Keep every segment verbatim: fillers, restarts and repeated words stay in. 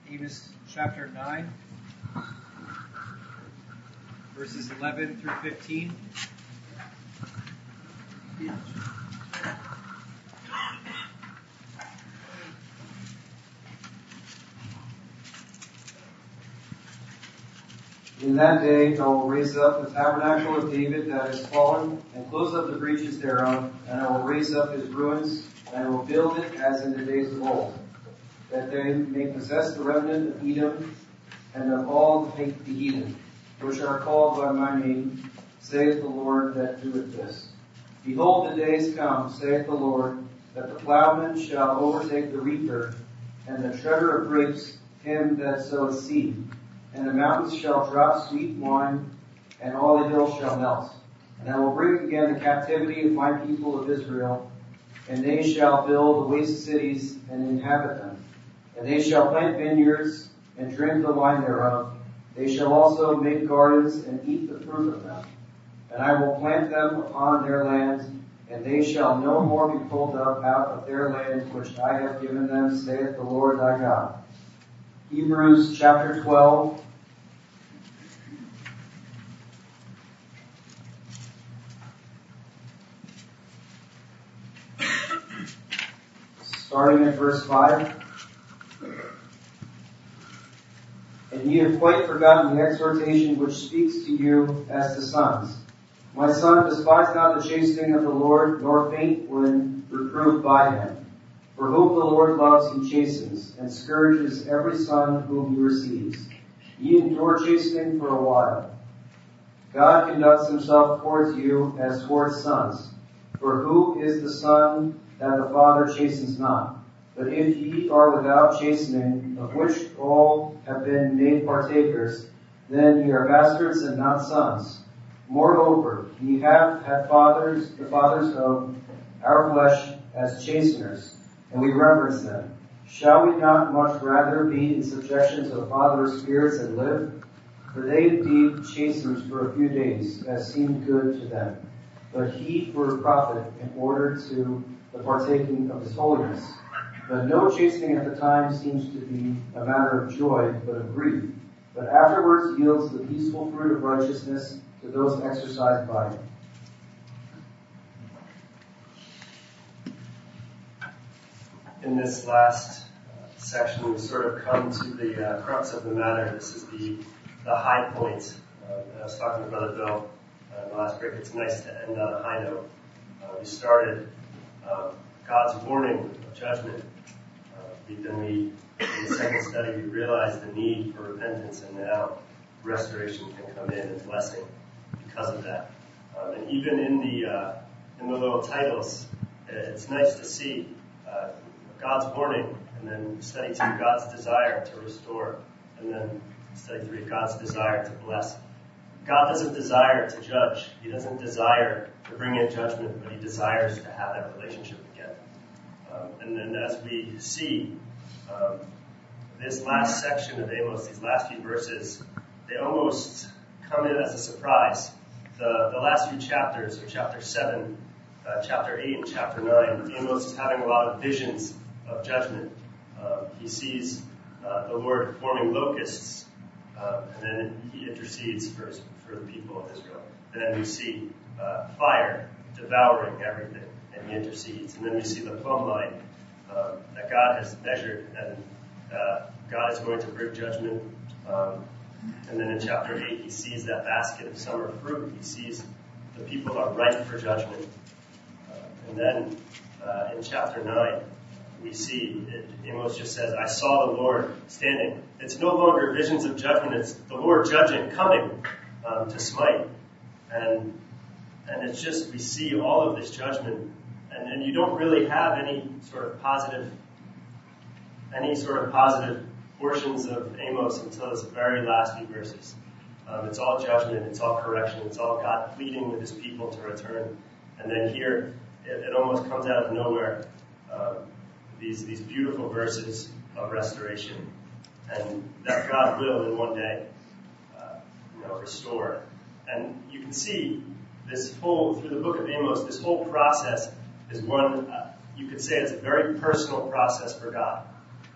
Amos chapter nine, verses eleven through fifteen. In that day I will raise up the tabernacle of David that is fallen, and close up the breaches thereof, and I will raise up his ruins, and I will build it as in the days of old, that they may possess the remnant of Edom, and of all the heathen, which are called by my name, saith the Lord that doeth this. Behold, the days come, saith the Lord, that the plowman shall overtake the reaper, and the treader of grapes him that soweth seed. And the mountains shall drop sweet wine, and all the hills shall melt. And I will bring again the captivity of my people of Israel, and they shall build the waste cities and inhabit them. And they shall plant vineyards and drink the wine thereof. They shall also make gardens and eat the fruit of them. And I will plant them upon their land, and they shall no more be pulled up out of their land which I have given them, saith the Lord thy God. Hebrews chapter twelve. Starting at verse five. And ye have quite forgotten the exhortation which speaks to you as to sons. My son, despise not the chastening of the Lord, nor faint when reproved by him. For whom the Lord loves he chastens, and scourges every son whom he receives. Ye endure chastening for a while. God conducts himself towards you as towards sons. For who is the son that the father chastens not? But if ye are without chastening, of which all have been made partakers, then ye are bastards and not sons. Moreover, ye have had fathers, the fathers of our flesh, as chasteners, and we reverence them. Shall we not much rather be in subjection to the Father of spirits and live? For they indeed chasten for a few days, as seemed good to them, but he for a profit, in order to the partaking of his holiness. But no chastening at the time seems to be a matter of joy, but of grief. But afterwards yields the peaceful fruit of righteousness to those exercised by it. In this last uh, section, we sort of come to the uh, crux of the matter. This is the the high point. Uh, I was talking to Brother Bill uh, in the last break. It's nice to end on a high note. Uh, we started uh, God's warning of judgment. Uh, we, then we, in the second study, we realized the need for repentance, and now restoration can come in and blessing because of that. Um, and even in the uh, in the little titles, it's nice to see uh, God's warning, and then study two, God's desire to restore, and then study three, God's desire to bless. God doesn't desire to judge. He doesn't desire to bring in judgment, but he desires to have that relationship again. Um, and then as we see um, this last section of Amos, these last few verses, they almost come in as a surprise. The, the last few chapters, or chapter seven, uh, chapter eight, and chapter nine, Amos is having a lot of visions of judgment. Uh, he sees uh, the Lord forming locusts, uh, and then he intercedes for his, for the people of Israel. And then we see uh, fire devouring everything, and he intercedes. And then we see the plumb line uh, that God has measured, and uh, God is going to bring judgment. Um, and then in chapter eight, he sees that basket of summer fruit. He sees the people are ripe for judgment. Uh, and then uh, in chapter nine, we see, it, Amos just says, I saw the Lord standing. It's no longer visions of judgment, it's the Lord judging, coming um, to smite. And and it's just, we see all of this judgment, and, and you don't really have any sort of positive, any sort of positive portions of Amos until this very last few verses. Um, it's all judgment, it's all correction, it's all God pleading with his people to return. And then here, it, it almost comes out of nowhere. Um, These these beautiful verses of restoration, and that God will in one day, uh, you know, restore. And you can see this whole through the book of Amos. This whole process is one. Uh, you could say it's a very personal process for God.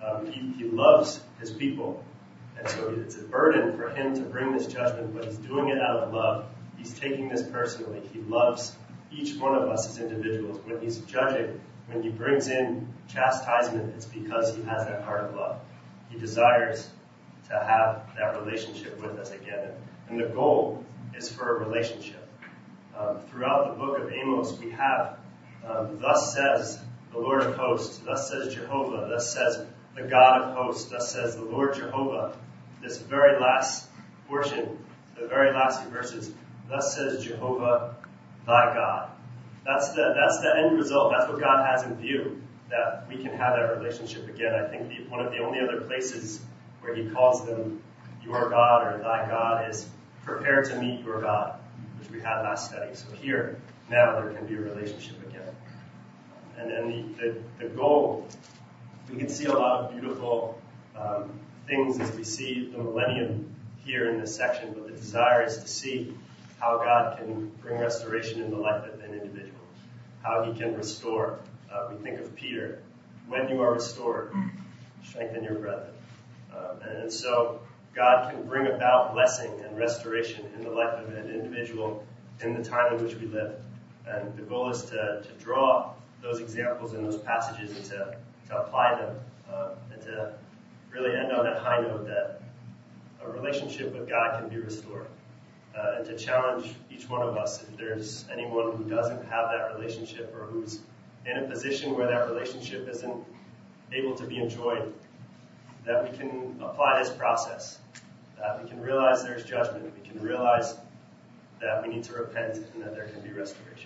Um, he, he loves his people. And so it's a burden for him to bring this judgment, but he's doing it out of love. He's taking this personally. He loves each one of us as individuals. When he's judging, when he brings in chastisement, it's because he has that heart of love. He desires to have that relationship with us again. And the goal is for a relationship. Um, throughout the book of Amos, we have, um, thus says the Lord of hosts, thus says Jehovah, thus says the God of hosts, thus says the Lord Jehovah. This very last portion, the very last few verses, thus says Jehovah, thy God. That's the, that's the end result. That's what God has in view, that we can have that relationship again. I think the, one of the only other places where he calls them your God or thy God is prepare to meet your God, which we had last study. So here, now there can be a relationship again. And then the, the, the goal, we can see a lot of beautiful um, things as we see the millennium here in this section, but the desire is to see how God can bring restoration in the life of an individual, how he can restore. Uh, we think of Peter, when you are restored, strengthen your brethren. Um, and, and so God can bring about blessing and restoration in the life of an individual in the time in which we live. And the goal is to, to draw those examples in those passages and to, to apply them uh, and to really end on that high note that a relationship with God can be restored. Uh, and to challenge each one of us, if there's anyone who doesn't have that relationship or who's in a position where that relationship isn't able to be enjoyed, that we can apply this process, that we can realize there's judgment, we can realize that we need to repent and that there can be restoration.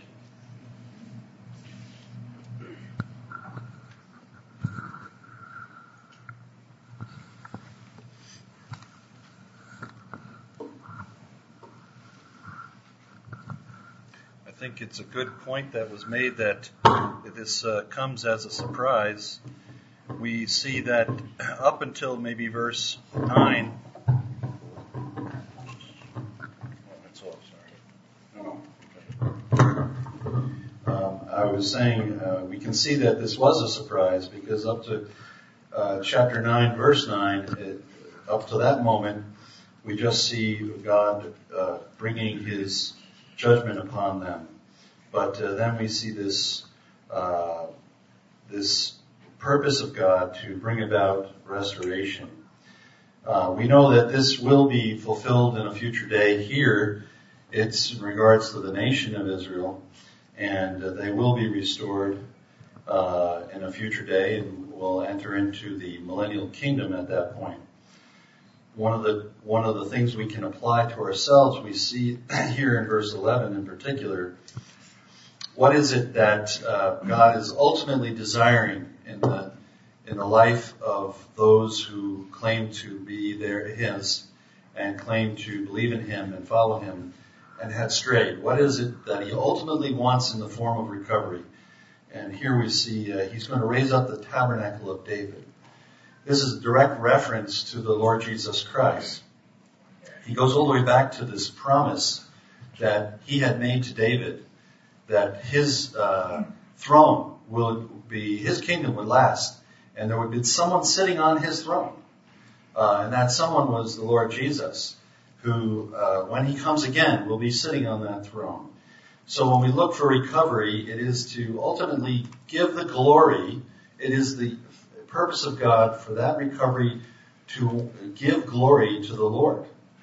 I think it's a good point that was made that this uh, comes as a surprise. We see that up until maybe verse nine. Oh, that's all, sorry. No, no. Um, I was saying uh, we can see that this was a surprise because up to uh, chapter nine, verse nine, it, up to that moment, we just see God uh, bringing his judgment upon them. But uh, then we see this uh, this purpose of God to bring about restoration. Uh, we know that this will be fulfilled in a future day. Here, it's in regards to the nation of Israel, and uh, they will be restored uh, in a future day, and will enter into the millennial kingdom at that point. One of the one of the things we can apply to ourselves, we see here in verse eleven in particular, what is it that uh, God is ultimately desiring in the in the life of those who claim to be their His and claim to believe in Him and follow Him and had strayed? What is it that He ultimately wants in the form of recovery? And here we see uh, He's going to raise up the tabernacle of David. This is a direct reference to the Lord Jesus Christ. He goes all the way back to this promise that he had made to David, that his uh, throne would be, his kingdom would last, and there would be someone sitting on his throne. Uh, and that someone was the Lord Jesus, who, uh, when he comes again, will be sitting on that throne. So when we look for recovery, it is to ultimately give the glory. It is the purpose of God for that recovery to give glory to the Lord.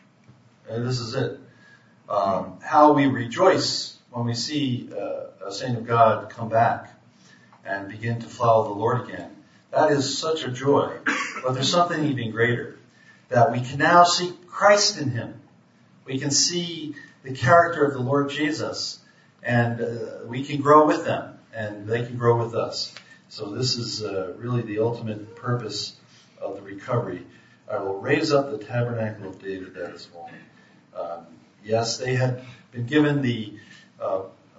And this is it. Um, how we rejoice when we see uh, a saint of God come back and begin to follow the Lord again. That is such a joy. But there's something even greater, that we can now see Christ in him. We can see the character of the Lord Jesus, and uh, we can grow with them, and they can grow with us. So this is uh, really the ultimate purpose of the recovery. I will raise up the tabernacle of David that is fallen. Um, yes, they had been given the uh, uh,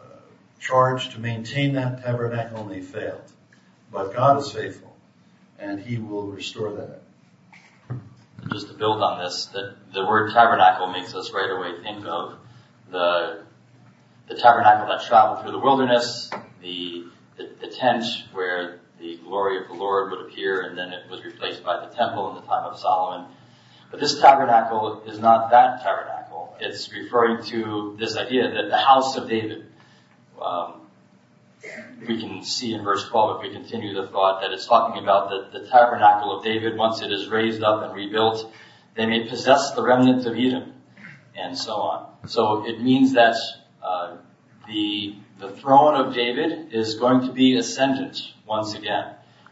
charge to maintain that tabernacle, and they failed. But God is faithful, and He will restore that. Just to build on this, the, the word tabernacle makes us right away think of the the tabernacle that traveled through the wilderness, the the, the tent where the glory of the Lord would appear, and then it was replaced by the temple in the time of Solomon. But this tabernacle is not that tabernacle. It's referring to this idea that the house of David, um, we can see in verse twelve, if we continue the thought, that it's talking about the, the tabernacle of David. Once it is raised up and rebuilt, they may possess the remnant of Edom, and so on. So it means that uh, the the throne of David is going to be ascendant once again.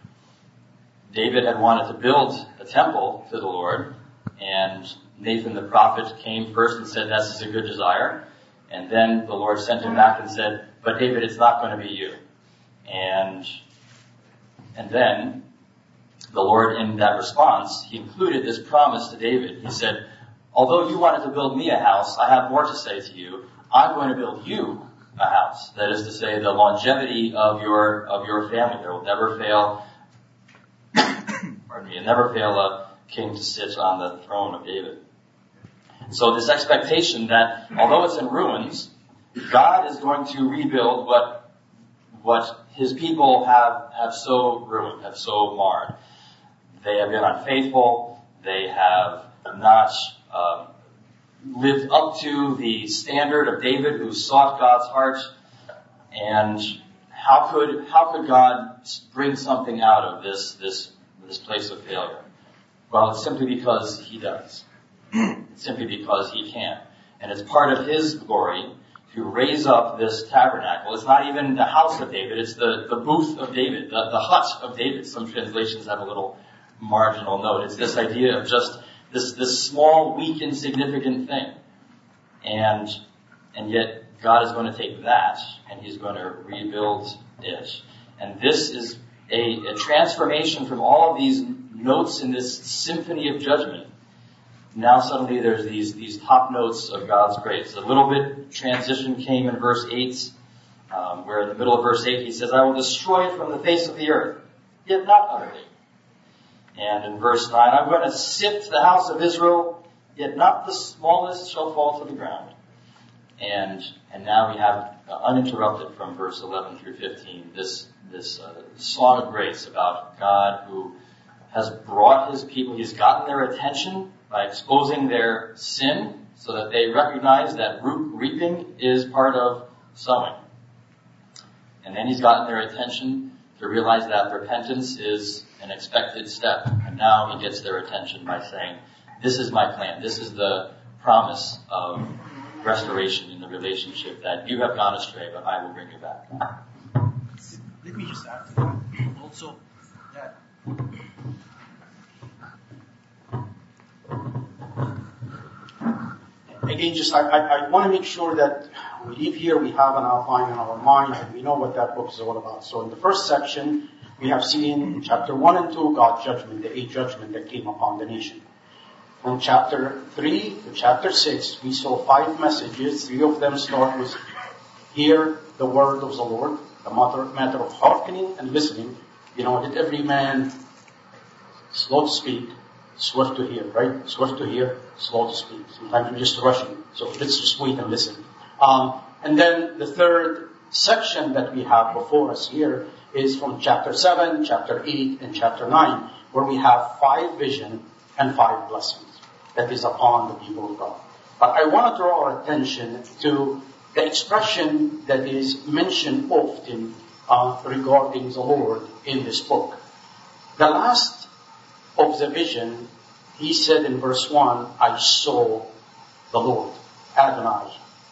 David had wanted to build a temple to the Lord, and Nathan the prophet came first and said, "This is a good desire." And then the Lord sent him back and said, "But David, it's not going to be you." And and then the Lord, in that response, he included this promise to David. He said, "Although you wanted to build me a house, I have more to say to you. I'm going to build you a house." That is to say, the longevity of your of your family. There will never fail, pardon me, never fail a king to sit on the throne of David. So this expectation that although it's in ruins, God is going to rebuild what what his people have, have so ruined, have so marred. They have been unfaithful. They have not um, lived up to the standard of David, who sought God's heart. And how could how could God bring something out of this this this place of failure? Well, it's simply because he does. It's simply because he can. And it's part of his glory to raise up this tabernacle. It's not even the house of David, it's the, the booth of David, the, the hut of David. Some translations have a little marginal note. It's this idea of just this, this small, weak, insignificant thing. And, and yet God is going to take that and he's going to rebuild it. And this is a, a transformation from all of these notes in this symphony of judgment. Now suddenly there's these, these top notes of God's grace. A little bit transition came in verse eight, um, where in the middle of verse eight he says, "I will destroy it from the face of the earth, yet not utterly." And in verse nine, "I'm going to sift the house of Israel, yet not the smallest shall fall to the ground." And, and now we have uh, uninterrupted from verse eleven through fifteen, this, this, uh, song of grace about God who has brought his people, he's gotten their attention by exposing their sin so that they recognize that root reaping is part of sowing. And then he's gotten their attention to realize that repentance is an expected step. And now he gets their attention by saying, "This is my plan. This is the promise of restoration in the relationship, that you have gone astray, but I will bring you back." Let me just add to that also that again, just I, I, I want to make sure that we leave here, we have an outline in our mind, and we know what that book is all about. So in the first section, we have seen in chapter one and two, God's judgment, the eighth judgment that came upon the nation. From chapter three to chapter six, we saw five messages. Three of them start with, "Hear the word of the Lord," the matter, matter of hearkening and listening. You know, let every man slow to speak, swift to hear, right? Swift to hear, slow to speak. Sometimes we're just rushing. So let's just wait and listen. Um, and then the third section that we have before us here is from chapter seven, chapter eight, and chapter nine, where we have five vision and five blessings that is upon the people of God. But I want to draw our attention to the expression that is mentioned often uh, regarding the Lord in this book. The last of the vision, he said in verse one, "I saw the Lord," Adonai.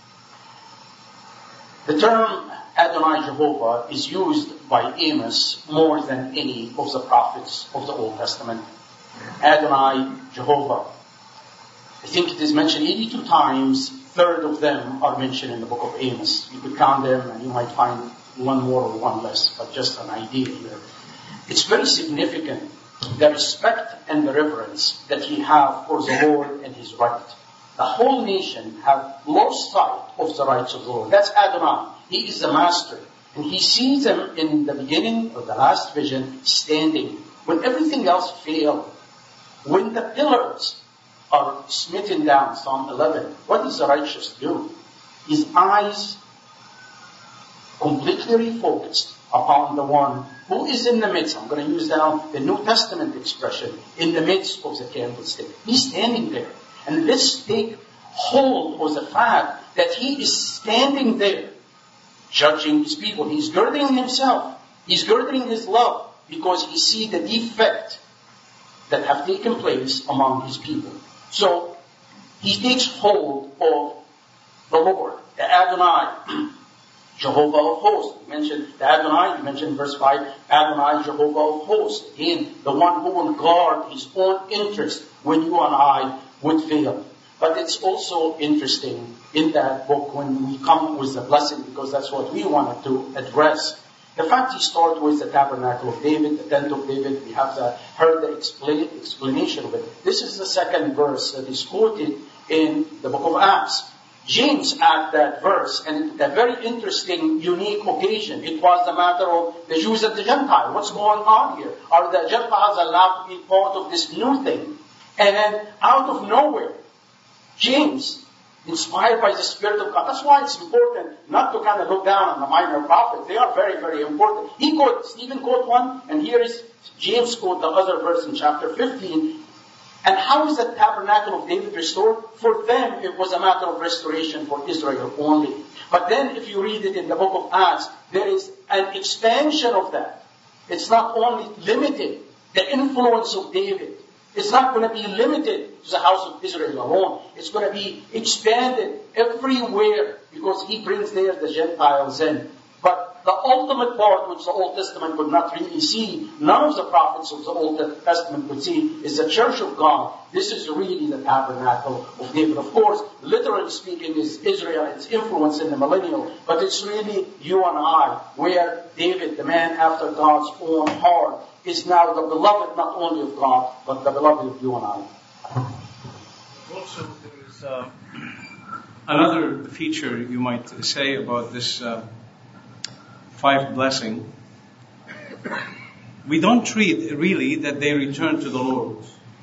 The term Adonai Jehovah is used by Amos more than any of the prophets of the Old Testament. Adonai Jehovah. I think it is mentioned eighty-two times. Third of them are mentioned in the book of Amos. You could count them and you might find one more or one less, but just an idea here. It's very significant, the respect and the reverence that he have for the Lord and his right. The whole nation have lost sight of the rights of the Lord. That's Adonai. He is the master. And he sees them in the beginning of the last vision standing when everything else failed. When the pillars are smitten down, Psalm eleven, what does the righteous do? His eyes completely refocused upon the one who is in the midst. I'm going to use now the New Testament expression, in the midst of the candlestick. He's standing there. And let's take hold of the fact that he is standing there, judging his people. He's girding himself. He's girding his love because he sees the defect that have taken place among his people. So he takes hold of the Lord, the Adonai, Jehovah of hosts. We mentioned the Adonai, we mentioned in verse five, Adonai, Jehovah of hosts. Again, the one who will guard his own interest when you and I would fail. But it's also interesting in that book when we come with the blessing, because that's what we wanted to address. The fact he starts with the tabernacle of David, the tent of David, we have the, heard the explain, explanation of it. This is the second verse that is quoted in the book of Acts. James at that verse, and a very interesting, unique occasion. It was the matter of the Jews and the Gentiles. What's going on here? Are the Gentiles allowed to be part of this new thing? And then out of nowhere, James, inspired by the Spirit of God. That's why it's important not to kind of look down on the minor prophets. They are very, very important. He quoted, Stephen quoted one, and here is James quote the other verse in chapter fifteen. And how is the tabernacle of David restored? For them, it was a matter of restoration for Israel only. But then, if you read it in the book of Acts, there is an expansion of that. It's not only limited, the influence of David. It's not going to be limited to the house of Israel alone. It's going to be expanded everywhere because he brings there the Gentiles in. But the ultimate part which the Old Testament could not really see, none of the prophets of the Old Testament could see, is the church of God. This is really the tabernacle of David. Of course, literally speaking, is Israel, its influence in the millennial. But it's really you and I, where David, the man after God's own heart, is now the beloved not only of God, but the beloved of you and I. Also, there's uh, another feature you might say about this uh, five blessing. We don't treat really that they return to the Lord.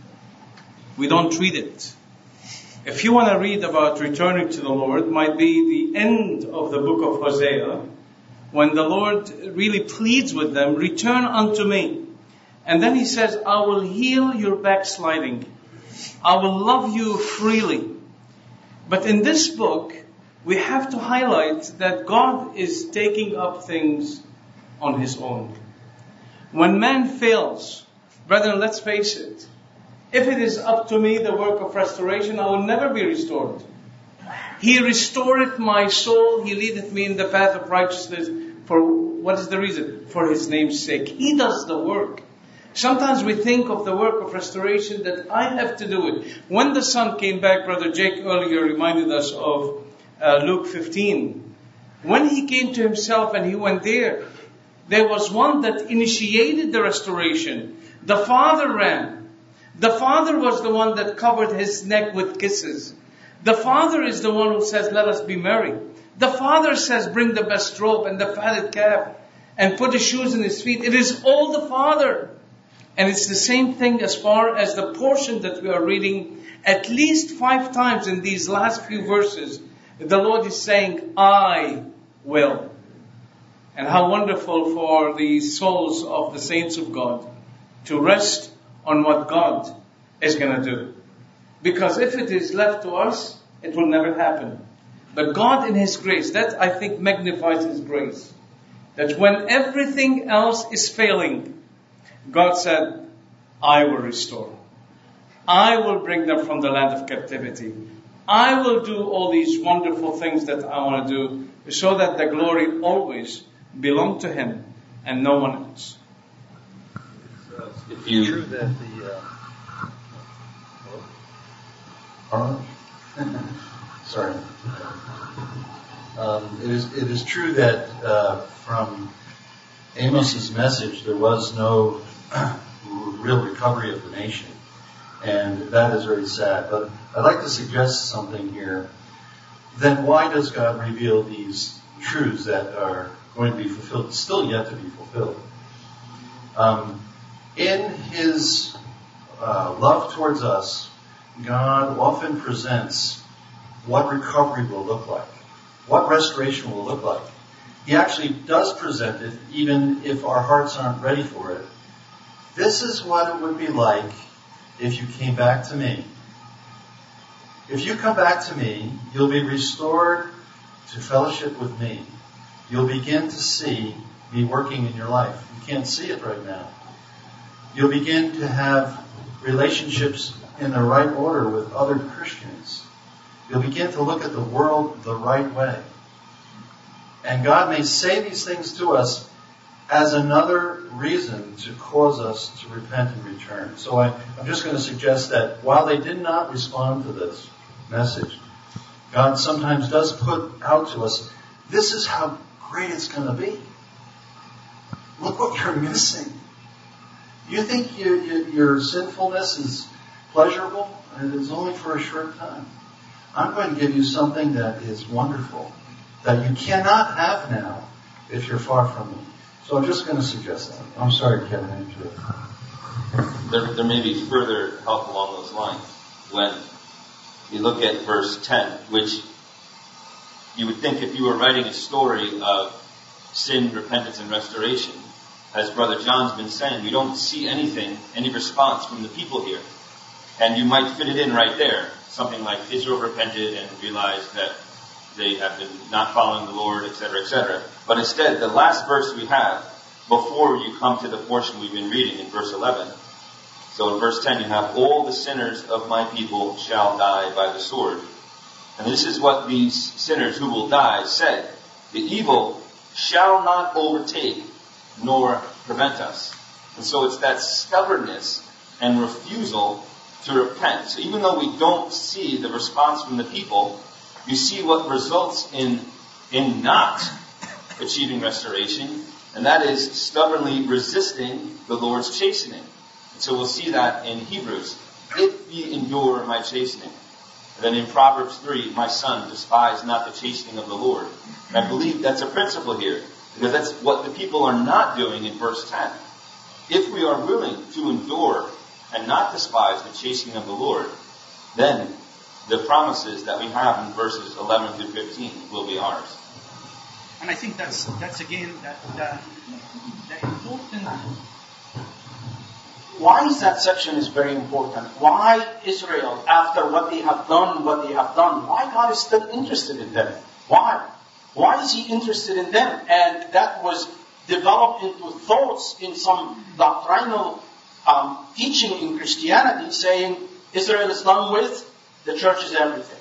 We don't treat it. If you want to read about returning to the Lord, it might be the end of the book of Hosea, when the Lord really pleads with them, return unto me. And then he says, I will heal your backsliding. I will love you freely. But in this book, we have to highlight that God is taking up things on his own. When man fails, brethren, let's face it, if it is up to me, the work of restoration, I will never be restored. He restoreth my soul. He leadeth me in the path of righteousness. For what is the reason? For his name's sake. He does the work. Sometimes we think of the work of restoration that I have to do it. When the Son came back, Brother Jake earlier reminded us of uh, Luke fifteen. When he came to himself and he went there, there was one that initiated the restoration. The Father ran. The Father was the one that covered his neck with kisses. The Father is the one who says, let us be merry. The Father says, bring the best robe and the fatted calf and put the shoes in his feet. It is all the Father. And it's the same thing as far as the portion that we are reading at least five times in these last few verses. The Lord is saying, I will. And how wonderful for the souls of the saints of God to rest on what God is going to do. Because if it is left to us, it will never happen. But God in His grace, that I think magnifies His grace. That when everything else is failing, God said, I will restore. I will bring them from the land of captivity. I will do all these wonderful things that I want to do so that the glory always belongs to Him and no one else. If you true that the uh, sorry, um, it is it is true that uh, from Amos's message there was no real recovery of the nation, and that is very sad. But I'd like to suggest something here. Then why does God reveal these truths that are going to be fulfilled, still yet to be fulfilled? Um, in His uh, love towards us, God often presents what recovery will look like, what restoration will look like. He actually does present it, even if our hearts aren't ready for it. This is what it would be like if you came back to me. If you come back to me, you'll be restored to fellowship with me. You'll begin to see me working in your life. You can't see it right now. You'll begin to have relationships in the right order with other Christians. You'll begin to look at the world the right way. And God may say these things to us as another reason to cause us to repent and return. So I, I'm just going to suggest that while they did not respond to this message, God sometimes does put out to us, this is how great it's going to be. Look what you're missing. You think you, you, your sinfulness is pleasurable? It is only for a short time. I'm going to give you something that is wonderful, that you cannot have now if you're far from me. So I'm just going to suggest that. I'm sorry, Kevin, I interrupted. There, there may be further help along those lines. When you look at verse ten, which you would think if you were writing a story of sin, repentance, and restoration, as Brother John's been saying, we don't see anything, any response from the people here. And you might fit it in right there. Something like Israel repented and realized that they have been not following the Lord, et cetera, et cetera. But instead, the last verse we have, before you come to the portion we've been reading in verse eleven. So in verse ten you have, all the sinners of my people shall die by the sword. And this is what these sinners who will die said. The evil shall not overtake nor prevent us. And so it's that stubbornness and refusal to repent. So even though we don't see the response from the people, you see what results in, in not achieving restoration, and that is stubbornly resisting the Lord's chastening. And so we'll see that in Hebrews. If ye endure my chastening. And then in Proverbs three, my son, despise not the chastening of the Lord. And I believe that's a principle here, because that's what the people are not doing in verse ten. If we are willing to endure and not despise the chastening of the Lord, then the promises that we have in verses eleven through fifteen will be ours. And I think that's that's again that the, the important. Why is that section is very important? Why Israel, after what they have done, what they have done, why God is still interested in them? Why? Why is He interested in them? And that was developed into thoughts in some doctrinal um, teaching in Christianity, saying Israel is done with, the church is everything.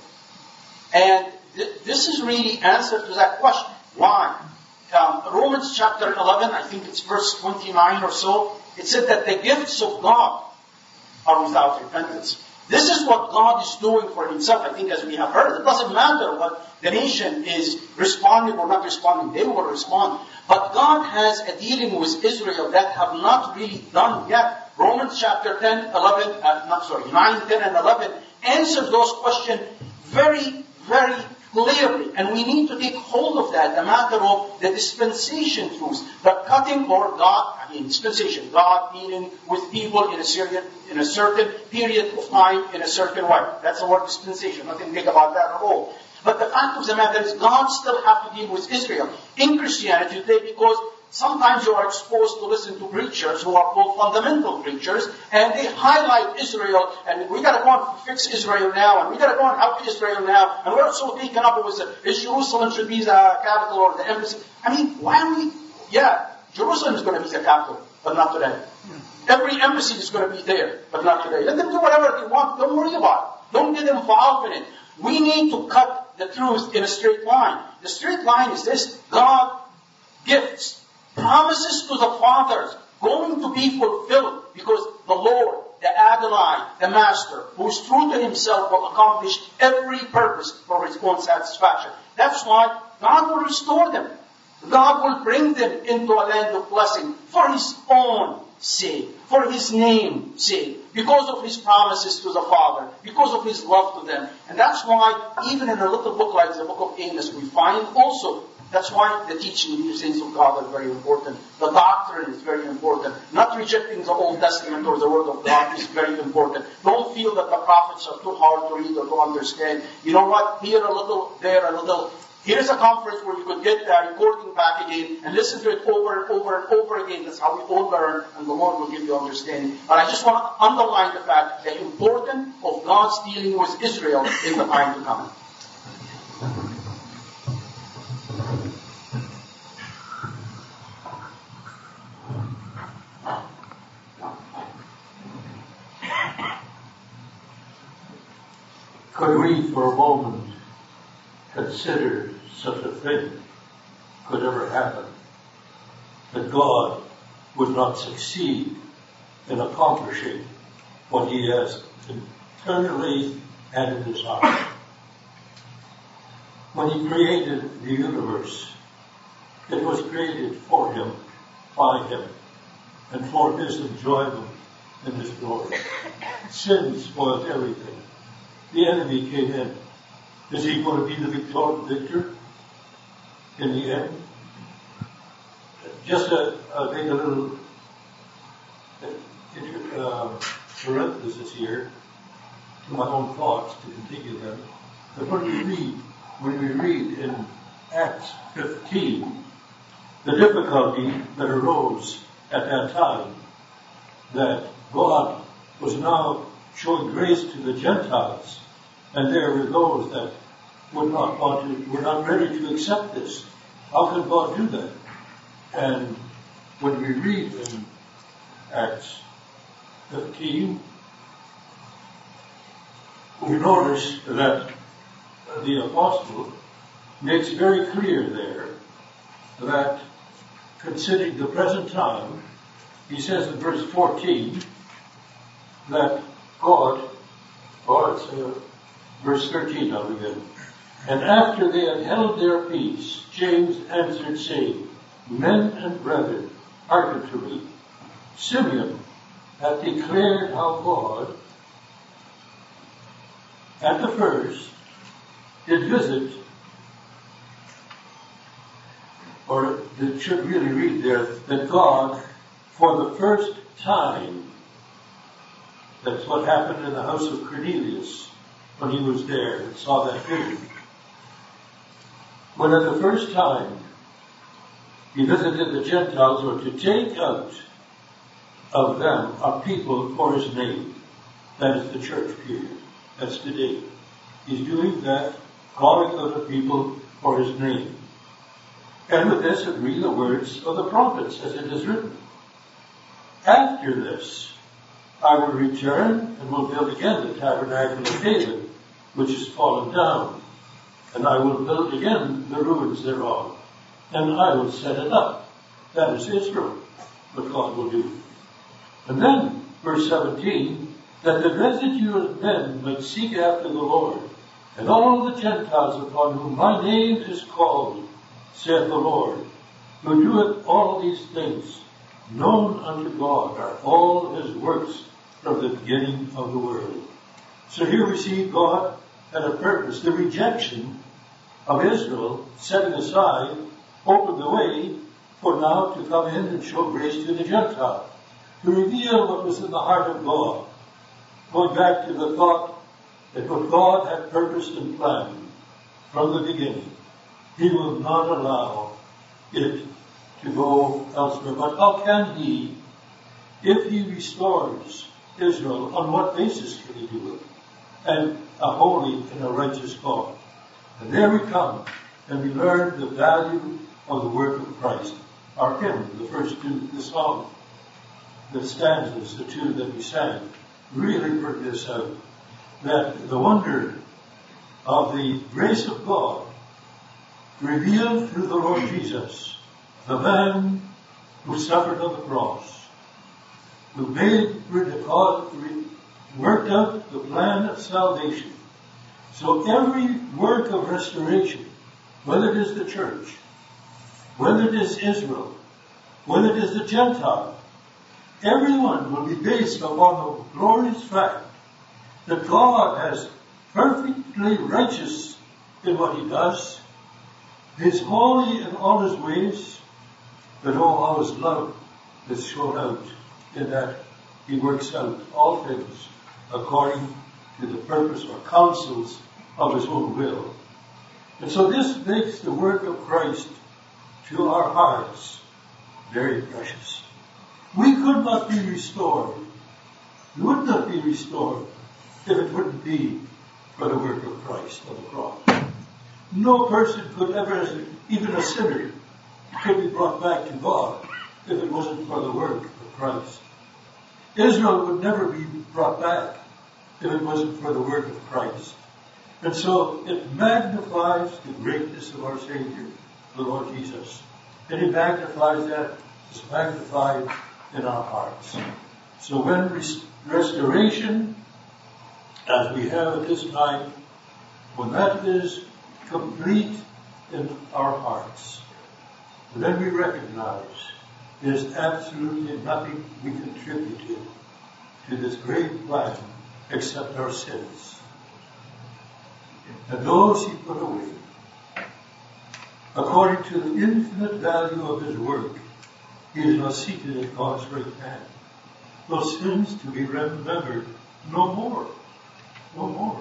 And th- this is really answer to that question. Why? Um, Romans chapter eleven, I think it's verse twenty-nine or so, it said that the gifts of God are without repentance. This is what God is doing for Himself. I think as we have heard, it doesn't matter what the nation is responding or not responding. They will respond. But God has a dealing with Israel that have not really done yet. Romans chapter ten, eleven, uh, not sorry, nine, ten, and eleven answers those questions very, very clearly. And we need to take hold of that, the matter of the dispensation truths, the cutting or God, I mean dispensation, God dealing with people in a certain, in a certain period of time in a certain way. That's the word dispensation, nothing big about that at all. But the fact of the matter is God still has to deal with Israel in Christianity today, because sometimes you are exposed to listen to preachers who are called fundamental preachers, and they highlight Israel, and we got to go and fix Israel now, and we got to go and help Israel now, and we're so taken up with it. Is Jerusalem should be the capital or the embassy? I mean, why are we? Yeah, Jerusalem is going to be the capital, but not today. Every embassy is going to be there, but not today. Let them do whatever they want. Don't worry about it. Don't get involved in it. We need to cut the truth in a straight line. The straight line is this: God gifts, promises to the fathers, going to be fulfilled, because the Lord, the Adonai, the Master, who is true to Himself, will accomplish every purpose for His own satisfaction. That's why God will restore them. God will bring them into a land of blessing for His own sake, for His name's sake, because of His promises to the Father, because of His love to them. And that's why, even in a little book like the book of Amos, we find also, that's why the teaching of these things of God are very important. The doctrine is very important. Not rejecting the Old Testament or the Word of God is very important. Don't feel that the prophets are too hard to read or to understand. You know what? Here a little, there a little. Here's a conference where you could get the recording back again and listen to it over and over and over again. That's how we all learn, and the Lord will give you understanding. But I just want to underline the fact, the importance of God's dealing with Israel in the time to come. Could we for a moment consider such a thing could ever happen, that God would not succeed in accomplishing what He has eternally had in His heart? When He created the universe, it was created for Him, by Him, and for His enjoyment and His glory. Sin spoiled everything. The enemy came in. Is he going to be the victor, victor in the end? Just to uh, make a little uh, parenthesis here to my own thoughts, to continue them. But when we read, when we read in Acts fifteen, the difficulty that arose at that time, that God was now showing grace to the Gentiles, and there were those that would not want to, were not ready to accept this. How can God do that? And when we read in Acts fifteen, we notice that the apostle makes very clear there that considering the present time, he says in verse fourteen that God, or it's uh, verse thirteen now again, and after they had held their peace, James answered, saying, Men and brethren, hearken to me. Simeon hath declared how God, at the first, did visit, or it should really read there, that God, for the first time, that's what happened in the house of Cornelius when he was there and saw that vision. When at the first time he visited the Gentiles, or to take out of them a people for his name. That is the church period. That's today. He's doing that, calling out a people for his name. And with this agree the words of the prophets, as it is written. After this, I will return and will build again the tabernacle of David, which is fallen down. And I will build again the ruins thereof. And I will set it up. That is Israel, what God will do. And then, verse seventeen, that the residue of men might seek after the Lord, and all the Gentiles upon whom my name is called, saith the Lord, who doeth all these things, known unto God are all his works from the beginning of the world. So here we see God had a purpose. The rejection of Israel, setting aside, opened the way for now to come in and show grace to the Gentile, to reveal what was in the heart of God. Going back to the thought that what God had purposed and planned from the beginning, He will not allow it to go elsewhere. But how can He, if He restores Israel, on what basis can He do it? And a holy and a righteous God. And there we come, and we learn the value of the work of Christ. Our hymn, the first two, the song, the stanzas, the two that we sang, really bring this out. That the wonder of the grace of God revealed through the Lord Jesus, the man who suffered on the cross, who made, worked out the plan of salvation. So every work of restoration, whether it is the church, whether it is Israel, whether it is the Gentile, everyone will be based upon the glorious fact that God has perfectly righteous in what He does. He's holy in all His ways, but oh, how His love is shown out in that He works out all things according to the purpose or counsels of His own will. And so this makes the work of Christ to our hearts very precious. We could not be restored. We would not be restored if it wouldn't be for the work of Christ on the cross. No person could ever, even a sinner, could be brought back to God if it wasn't for the work of Christ. Israel would never be brought back if it wasn't for the work of Christ. And so it magnifies the greatness of our Savior, the Lord Jesus. And He magnifies that, it's magnified in our hearts. So when res- restoration, as we have at this time, when that is complete in our hearts, then we recognize there's absolutely nothing we contributed to this great plan except our sins. And those He put away, according to the infinite value of His work, He is now seated at God's right hand. Those sins to be remembered no more. No more.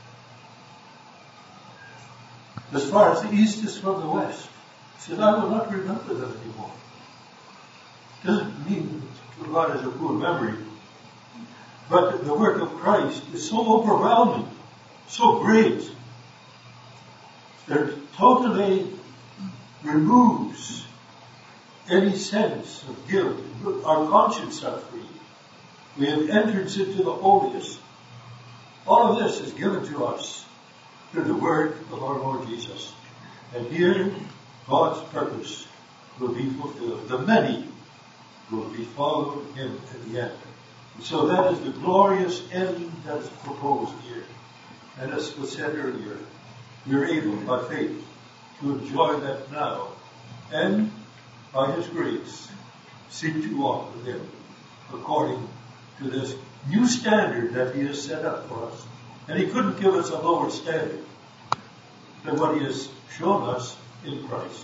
As far as the east is from the west, He says, I will not remember them anymore. Doesn't mean that God has a poor memory. But the work of Christ is so overwhelming, so great, that it totally removes any sense of guilt. Our conscience are free. We have entered into the holiest. All of this is given to us through the work of our Lord Jesus. And here, God's purpose will be fulfilled. The many will be following Him at the end. And so that is the glorious end that is proposed here. And as was said earlier, we are able, by faith, to enjoy that now. And, by His grace, seek to walk with Him according to this new standard that He has set up for us. And He couldn't give us a lower standard than what He has shown us in Christ.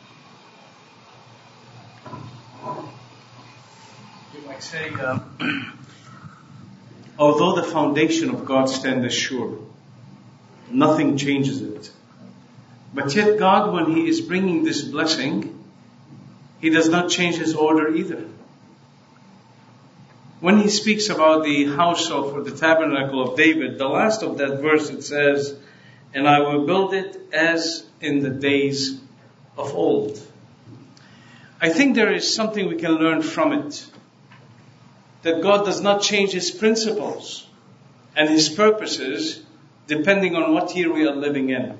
You might say, um, although the foundation of God stands sure, nothing changes it. But yet God, when He is bringing this blessing, He does not change His order either. When He speaks about the house of, or the tabernacle of David, the last of that verse, it says, and I will build it as in the days of old. I think there is something we can learn from it. That God does not change His principles and His purposes depending on what year we are living in.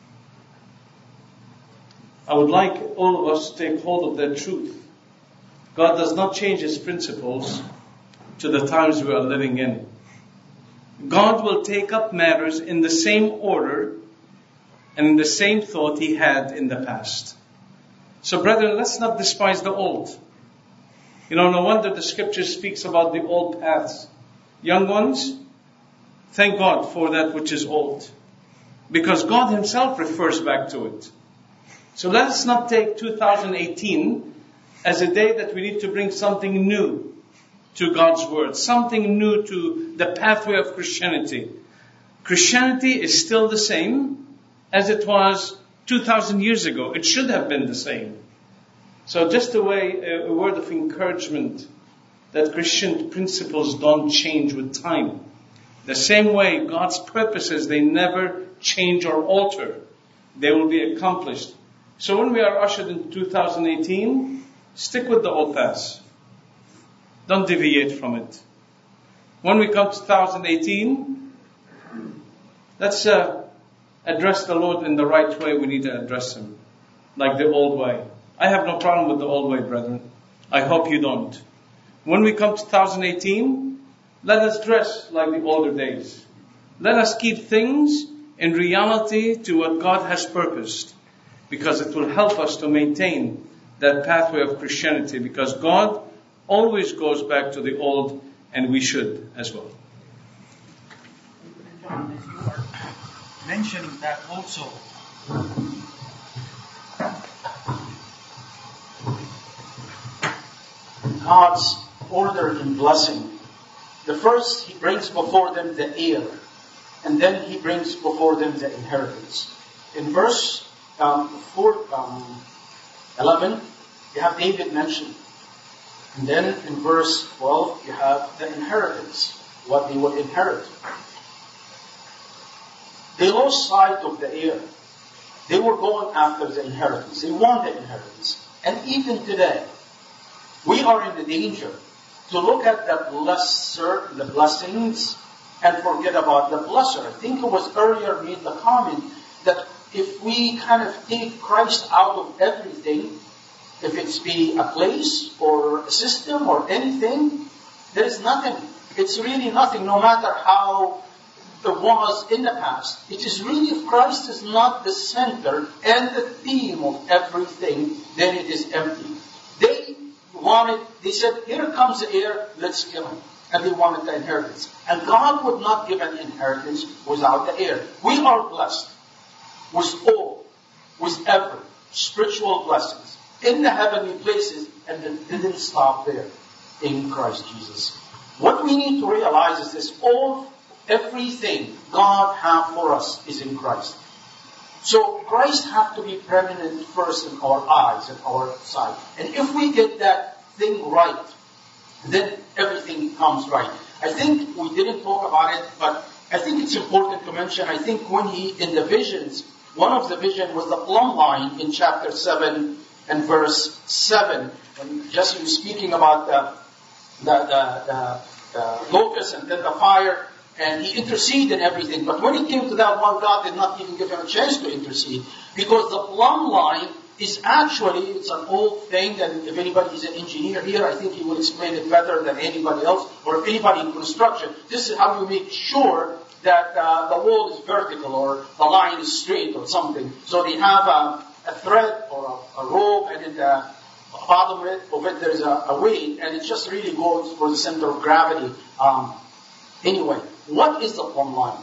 I would like all of us to take hold of that truth. God does not change His principles to the times we are living in. God will take up matters in the same order and in the same thought He had in the past. So brethren, let's not despise the old. You know, no wonder the scripture speaks about the old paths. Young ones, thank God for that which is old. Because God Himself refers back to it. So let us not take two thousand eighteen as a day that we need to bring something new to God's Word. Something new to the pathway of Christianity. Christianity is still the same as it was two thousand years ago. It should have been the same. So just a way, a word of encouragement that Christian principles don't change with time. The same way God's purposes, they never change or alter. They will be accomplished. So when we are ushered into two thousand eighteen, stick with the old paths. Don't deviate from it. When we come to two thousand eighteen, let's uh, address the Lord in the right way we need to address Him. Like the old way. I have no problem with the old way, brethren. I hope you don't. When we come to two thousand eighteen, let us dress like the older days. Let us keep things in reality to what God has purposed. Because it will help us to maintain that pathway of Christianity. Because God always goes back to the old, and we should as well. John, as you are mentioning that also, God's order and blessing. The first, He brings before them the heir, and then He brings before them the inheritance. in verse um, four, um, eleven, you have David mentioned. And then in verse twelve, you have the inheritance, what they will inherit. They lost sight of the heir. They were going after the inheritance. They want the inheritance. And even today, we are in the danger to look at the blesser, the blessings, and forget about the blesser. I think it was earlier made the comment that if we kind of take Christ out of everything, if it's be a place or a system or anything, there is nothing. It's really nothing, no matter how it was in the past. It is really, if Christ is not the center and the theme of everything, then it is empty. They wanted, they said, here comes the heir, let's kill him. And they wanted the inheritance. And God would not give an inheritance without the heir. We are blessed with all, with every spiritual blessings in the heavenly places, and it didn't stop there in Christ Jesus. What we need to realize is this: all, everything God has for us is in Christ. So Christ has to be preeminent first in our eyes and our sight. And if we get that thing right, then everything comes right. I think we didn't talk about it, but I think it's important to mention, I think when he, in the visions, one of the vision was the plumb line in chapter seven and verse seven. And Jesse was speaking about the, the, the, the, the locust and then the fire, and he interceded and everything. But when it came to that one, God did not even give him a chance to intercede, because the plumb line is actually, it's an old thing, and if anybody is an engineer here, I think he will explain it better than anybody else, or if anybody in construction. This is how you make sure that uh, the wall is vertical or the line is straight or something. So they have a, a thread or a, a rope, and in the bottom of it, of it there is a, a weight, and it just really goes for the center of gravity. Um, anyway, what is the plumb line?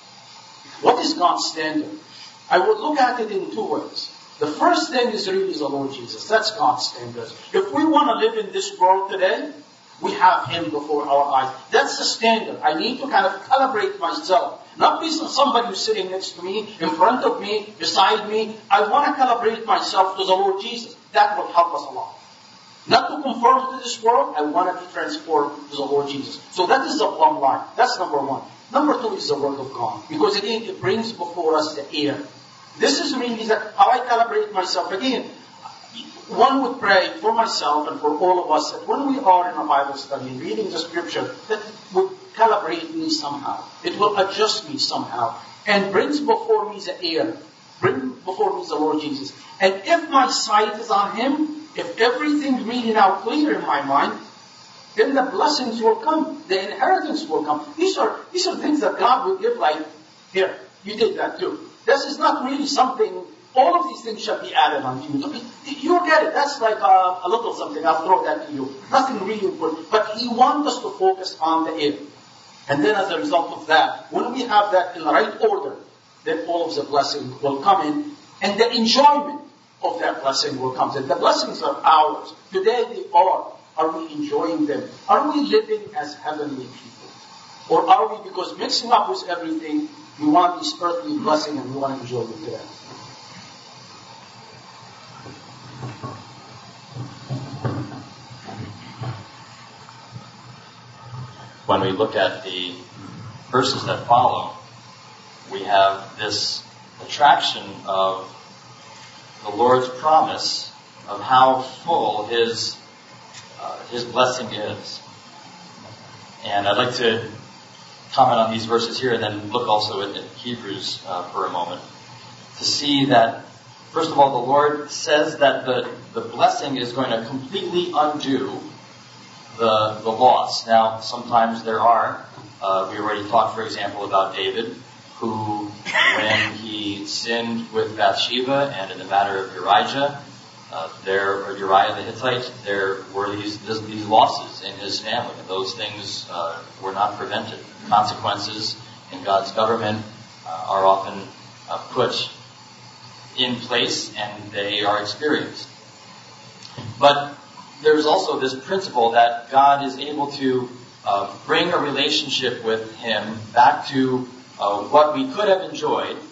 What is God's standard? I would look at it in two ways. The first thing is really the Lord Jesus. That's God's standard. If we want to live in this world today, we have Him before our eyes. That's the standard. I need to kind of calibrate myself. Not based on somebody who's sitting next to me, in front of me, beside me. I want to calibrate myself to the Lord Jesus. That will help us a lot. Not to conform to this world, I want to be transformed to the Lord Jesus. So that is the plumb line. That's number one. Number two is the Word of God. Because again, it brings before us the heir. This is really that how I calibrate myself. Again, one would pray for myself and for all of us that when we are in a Bible study and reading the Scripture, that it would calibrate me somehow. It will adjust me somehow. And brings before me the heir. Bring before me the Lord Jesus. And if my sight is on Him, if everything's really now clear in my mind, then the blessings will come. The inheritance will come. These are, these are things that God will give, like, here, you did that too. This is not really something, all of these things shall be added unto you. You'll get it. That's like a, a little something. I'll throw that to you. Nothing really important. But He wants us to focus on the heir. And then as a result of that, when we have that in the right order, then all of the blessing will come in. And the enjoyment of that blessing will come in. The blessings are ours. Today they are. Are we enjoying them? Are we living as heavenly people? Or are we, because mixing up with everything, we want this earthly blessing and we want to enjoy it today? When we look at the verses that follow, we have this attraction of the Lord's promise of how full His uh, His blessing is. And I'd like to comment on these verses here and then look also at, at Hebrews uh, for a moment to see that, first of all, the Lord says that the, the blessing is going to completely undo the, the loss. Now, sometimes there are. Uh, we already talked, for example, about David, who, when he sinned with Bathsheba and in the matter of Uriah, uh, there, or Uriah the Hittite, there were these, these losses in his family. And those things uh, were not prevented. Consequences in God's government uh, are often uh, put in place and they are experienced. But there's also this principle that God is able to uh, bring a relationship with Him back to uh, what we could have enjoyed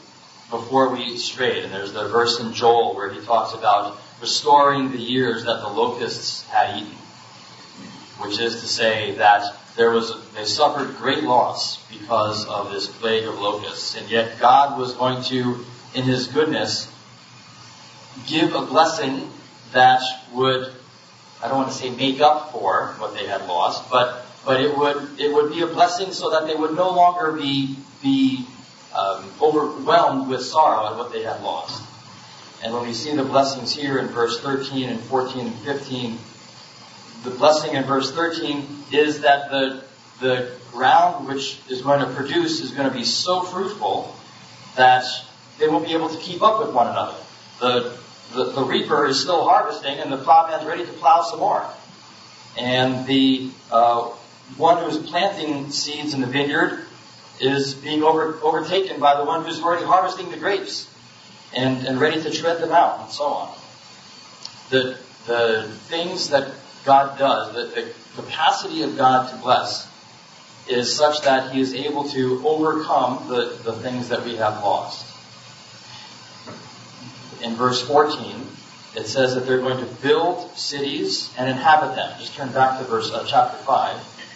before we strayed. And there's the verse in Joel where he talks about restoring the years that the locusts had eaten, which is to say that there was they suffered great loss because of this plague of locusts, and yet God was going to, in His goodness, give a blessing that would, I don't want to say make up for what they had lost, but but it would it would be a blessing so that they would no longer be be um, overwhelmed with sorrow at what they had lost. And when we see the blessings here in verse thirteen and fourteen and fifteen, the blessing in verse thirteen is that the the ground which is going to produce is going to be so fruitful that they won't be able to keep up with one another. The the, the reaper is still harvesting, and the plowman's ready to plow some more. And the uh, one who's planting seeds in the vineyard is being over, overtaken by the one who's already harvesting the grapes and, and ready to tread them out, and so on. The the things that God does, the, the capacity of God to bless, is such that He is able to overcome the, the things that we have lost. In verse fourteen, it says that they're going to build cities and inhabit them. Just turn back to verse uh, chapter five.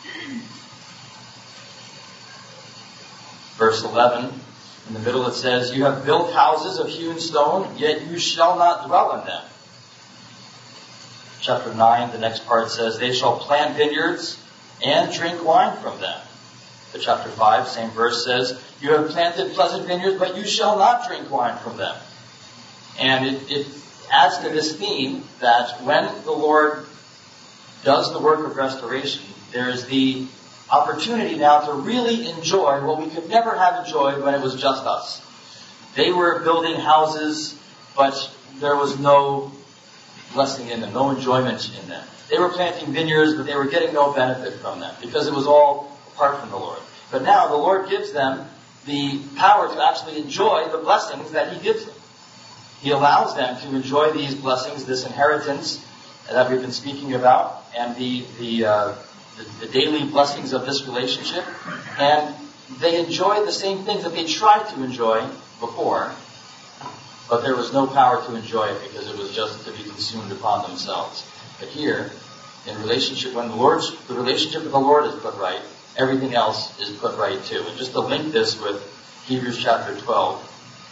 Verse eleven, in the middle it says, "You have built houses of hewn stone, yet you shall not dwell in them." Chapter nine, the next part says, "They shall plant vineyards and drink wine from them." The chapter five, same verse says, "You have planted pleasant vineyards, but you shall not drink wine from them." And it, it adds to this theme that when the Lord does the work of restoration, there is the opportunity now to really enjoy what we could never have enjoyed when it was just us. They were building houses, but there was no blessing in them, no enjoyment in them. They were planting vineyards, but they were getting no benefit from them because it was all apart from the Lord. But now the Lord gives them the power to actually enjoy the blessings that He gives them. He allows them to enjoy these blessings, this inheritance that we've been speaking about, and the the, uh, the the daily blessings of this relationship. And they enjoy the same things that they tried to enjoy before, but there was no power to enjoy it because it was just to be consumed upon themselves. But here, in relationship, when the Lord's the relationship with the Lord is put right, everything else is put right too. And just to link this with Hebrews chapter twelve.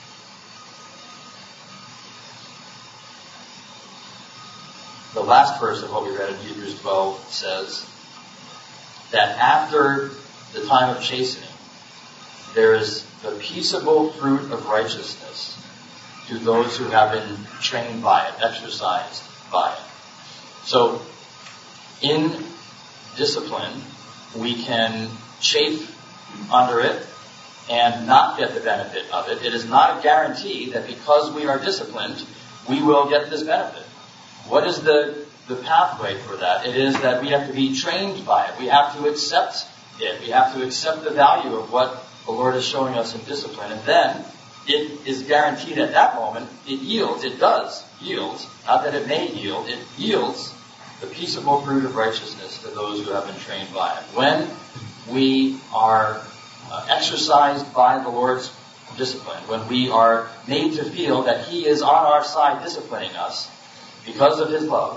The last verse of what we read in Hebrews twelve says that after the time of chastening, there is the peaceable fruit of righteousness to those who have been trained by it, exercised by it. So, in discipline, we can chafe under it and not get the benefit of it. It is not a guarantee that because we are disciplined, we will get this benefit. What is the, the pathway for that? It is that we have to be trained by it. We have to accept it. We have to accept the value of what the Lord is showing us in discipline. And then it is guaranteed at that moment, it yields, it does yield, not that it may yield, it yields the peaceable fruit of righteousness to those who have been trained by it. When we are uh, exercised by the Lord's discipline, when we are made to feel that He is on our side disciplining us because of His love,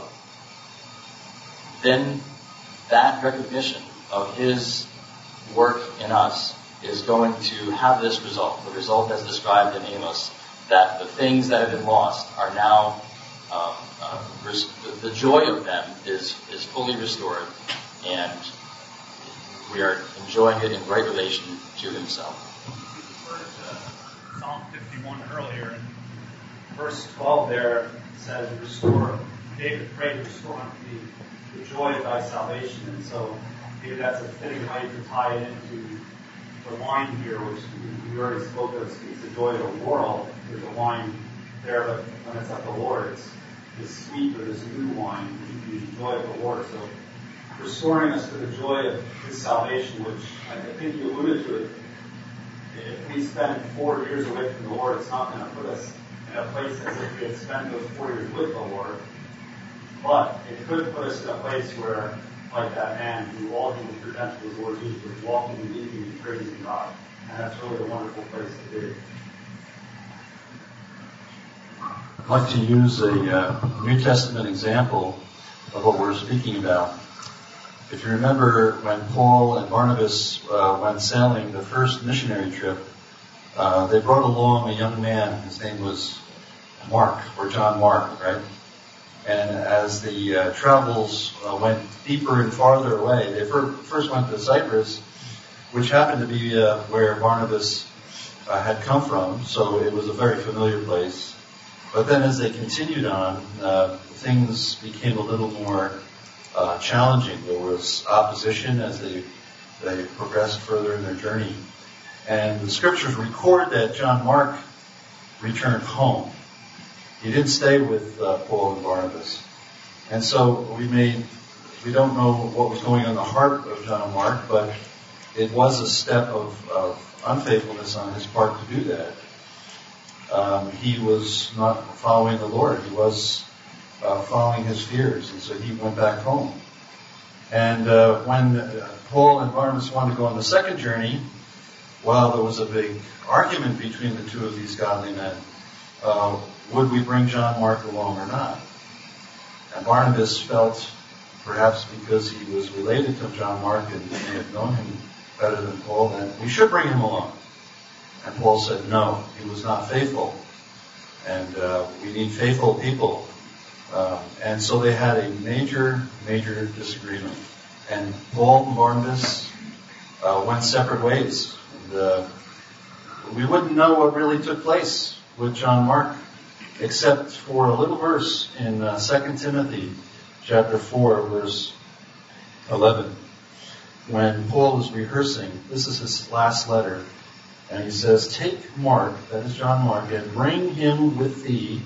then that recognition of His work in us is going to have this result, the result as described in Amos, that the things that have been lost are now, um, uh, res- the joy of them is, is fully restored, and we are enjoying it in right relation to Himself. We referred to Psalm fifty-one earlier, and verse twelve there says, "Restore, David prayed, restore unto me the joy of thy salvation." And so maybe that's a fitting way to tie it into the wine here, which we already spoke of, speaks the joy of the world. There's a wine there, but when it's at the Lord, it's this sweet or this new wine, the joy of the Lord. So restoring us to the joy of His salvation, which I think you alluded to it. If we spend four years away from the Lord, it's not going to put us in a place as if we had spent those four years with the Lord. But it could put us in a place where, like that man who all he was presented to the Lord Jesus was walking and eating and praising God. And that's really a wonderful place to be. I'd like to use a uh, New Testament example of what we're speaking about. If you remember when Paul and Barnabas uh, went sailing the first missionary trip, uh, they brought along a young man. His name was Mark, or John Mark, right? And as the uh, travels uh, went deeper and farther away, they fir- first went to Cyprus, which happened to be uh, where Barnabas uh, had come from, so it was a very familiar place. But then as they continued on, uh, things became a little more uh, challenging. There was opposition as they they progressed further in their journey. And the scriptures record that John Mark returned home. He didn't stay with uh, Paul and Barnabas. And so we made, we don't know what was going on in the heart of John Mark, but it was a step of, of unfaithfulness on his part to do that. Um, he was not following the Lord. He was uh, following his fears, and so he went back home. And uh, when uh, Paul and Barnabas wanted to go on the second journey, well, there was a big argument between the two of these godly men. Uh, would we bring John Mark along or not? And Barnabas felt, perhaps because he was related to John Mark and may have known him better than Paul, that we should bring him along. And Paul said no, he was not faithful. And uh, we need faithful people. Um, and so they had a major, major disagreement. And Paul and Barnabas uh, went separate ways. And uh, we wouldn't know what really took place with John Mark, except for a little verse in uh, Second Timothy chapter four, verse eleven. When Paul is rehearsing, this is his last letter, and he says, "Take Mark," that is John Mark, "and bring him with thee,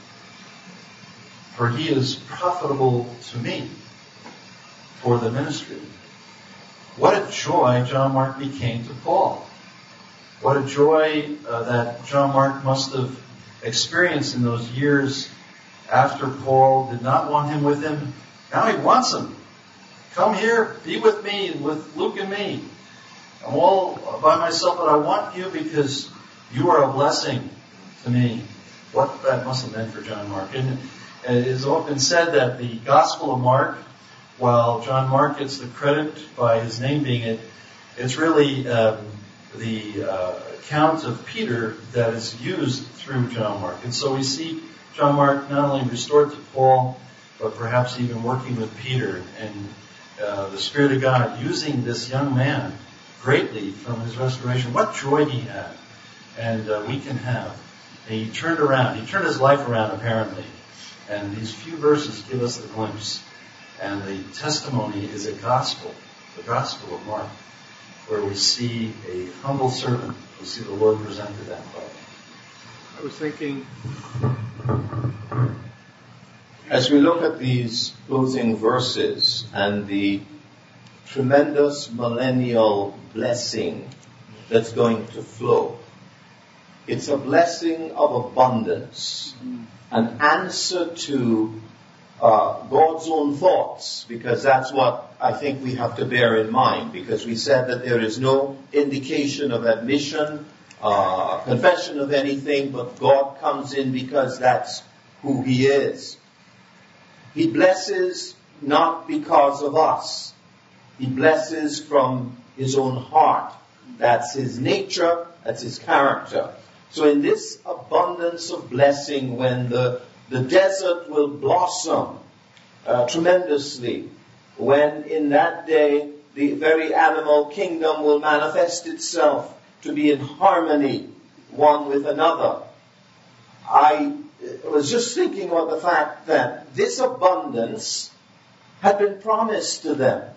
for he is profitable to me for the ministry." What a joy John Mark became to Paul. What a joy uh, that John Mark must have experienced in those years after Paul did not want him with him. Now he wants him. Come here, be with me, with Luke and me. I'm all by myself, but I want you because you are a blessing to me. What that must have meant for John Mark. And it has often said that the Gospel of Mark, while John Mark gets the credit by his name being it, it's really um, the uh, account of Peter that is used through John Mark. And so we see John Mark not only restored to Paul, but perhaps even working with Peter, and uh, the Spirit of God using this young man greatly from his restoration. What joy he had, and uh, we can have. And he turned around. He turned his life around, apparently. And these few verses give us the glimpse. And the testimony is a gospel, the gospel of Mark, where we see a humble servant. We see the Lord presented that way. I was thinking, as we look at these closing verses and the tremendous millennial blessing that's going to flow, it's a blessing of abundance, an answer to uh, God's own thoughts, because that's what I think we have to bear in mind, because we said that there is no indication of admission, uh, confession of anything, but God comes in because that's who He is. He blesses not because of us. He blesses from His own heart. That's His nature, that's His character. So in this abundance of blessing, when the, the desert will blossom uh, tremendously, when in that day the very animal kingdom will manifest itself to be in harmony one with another, I was just thinking about the fact that this abundance had been promised to them.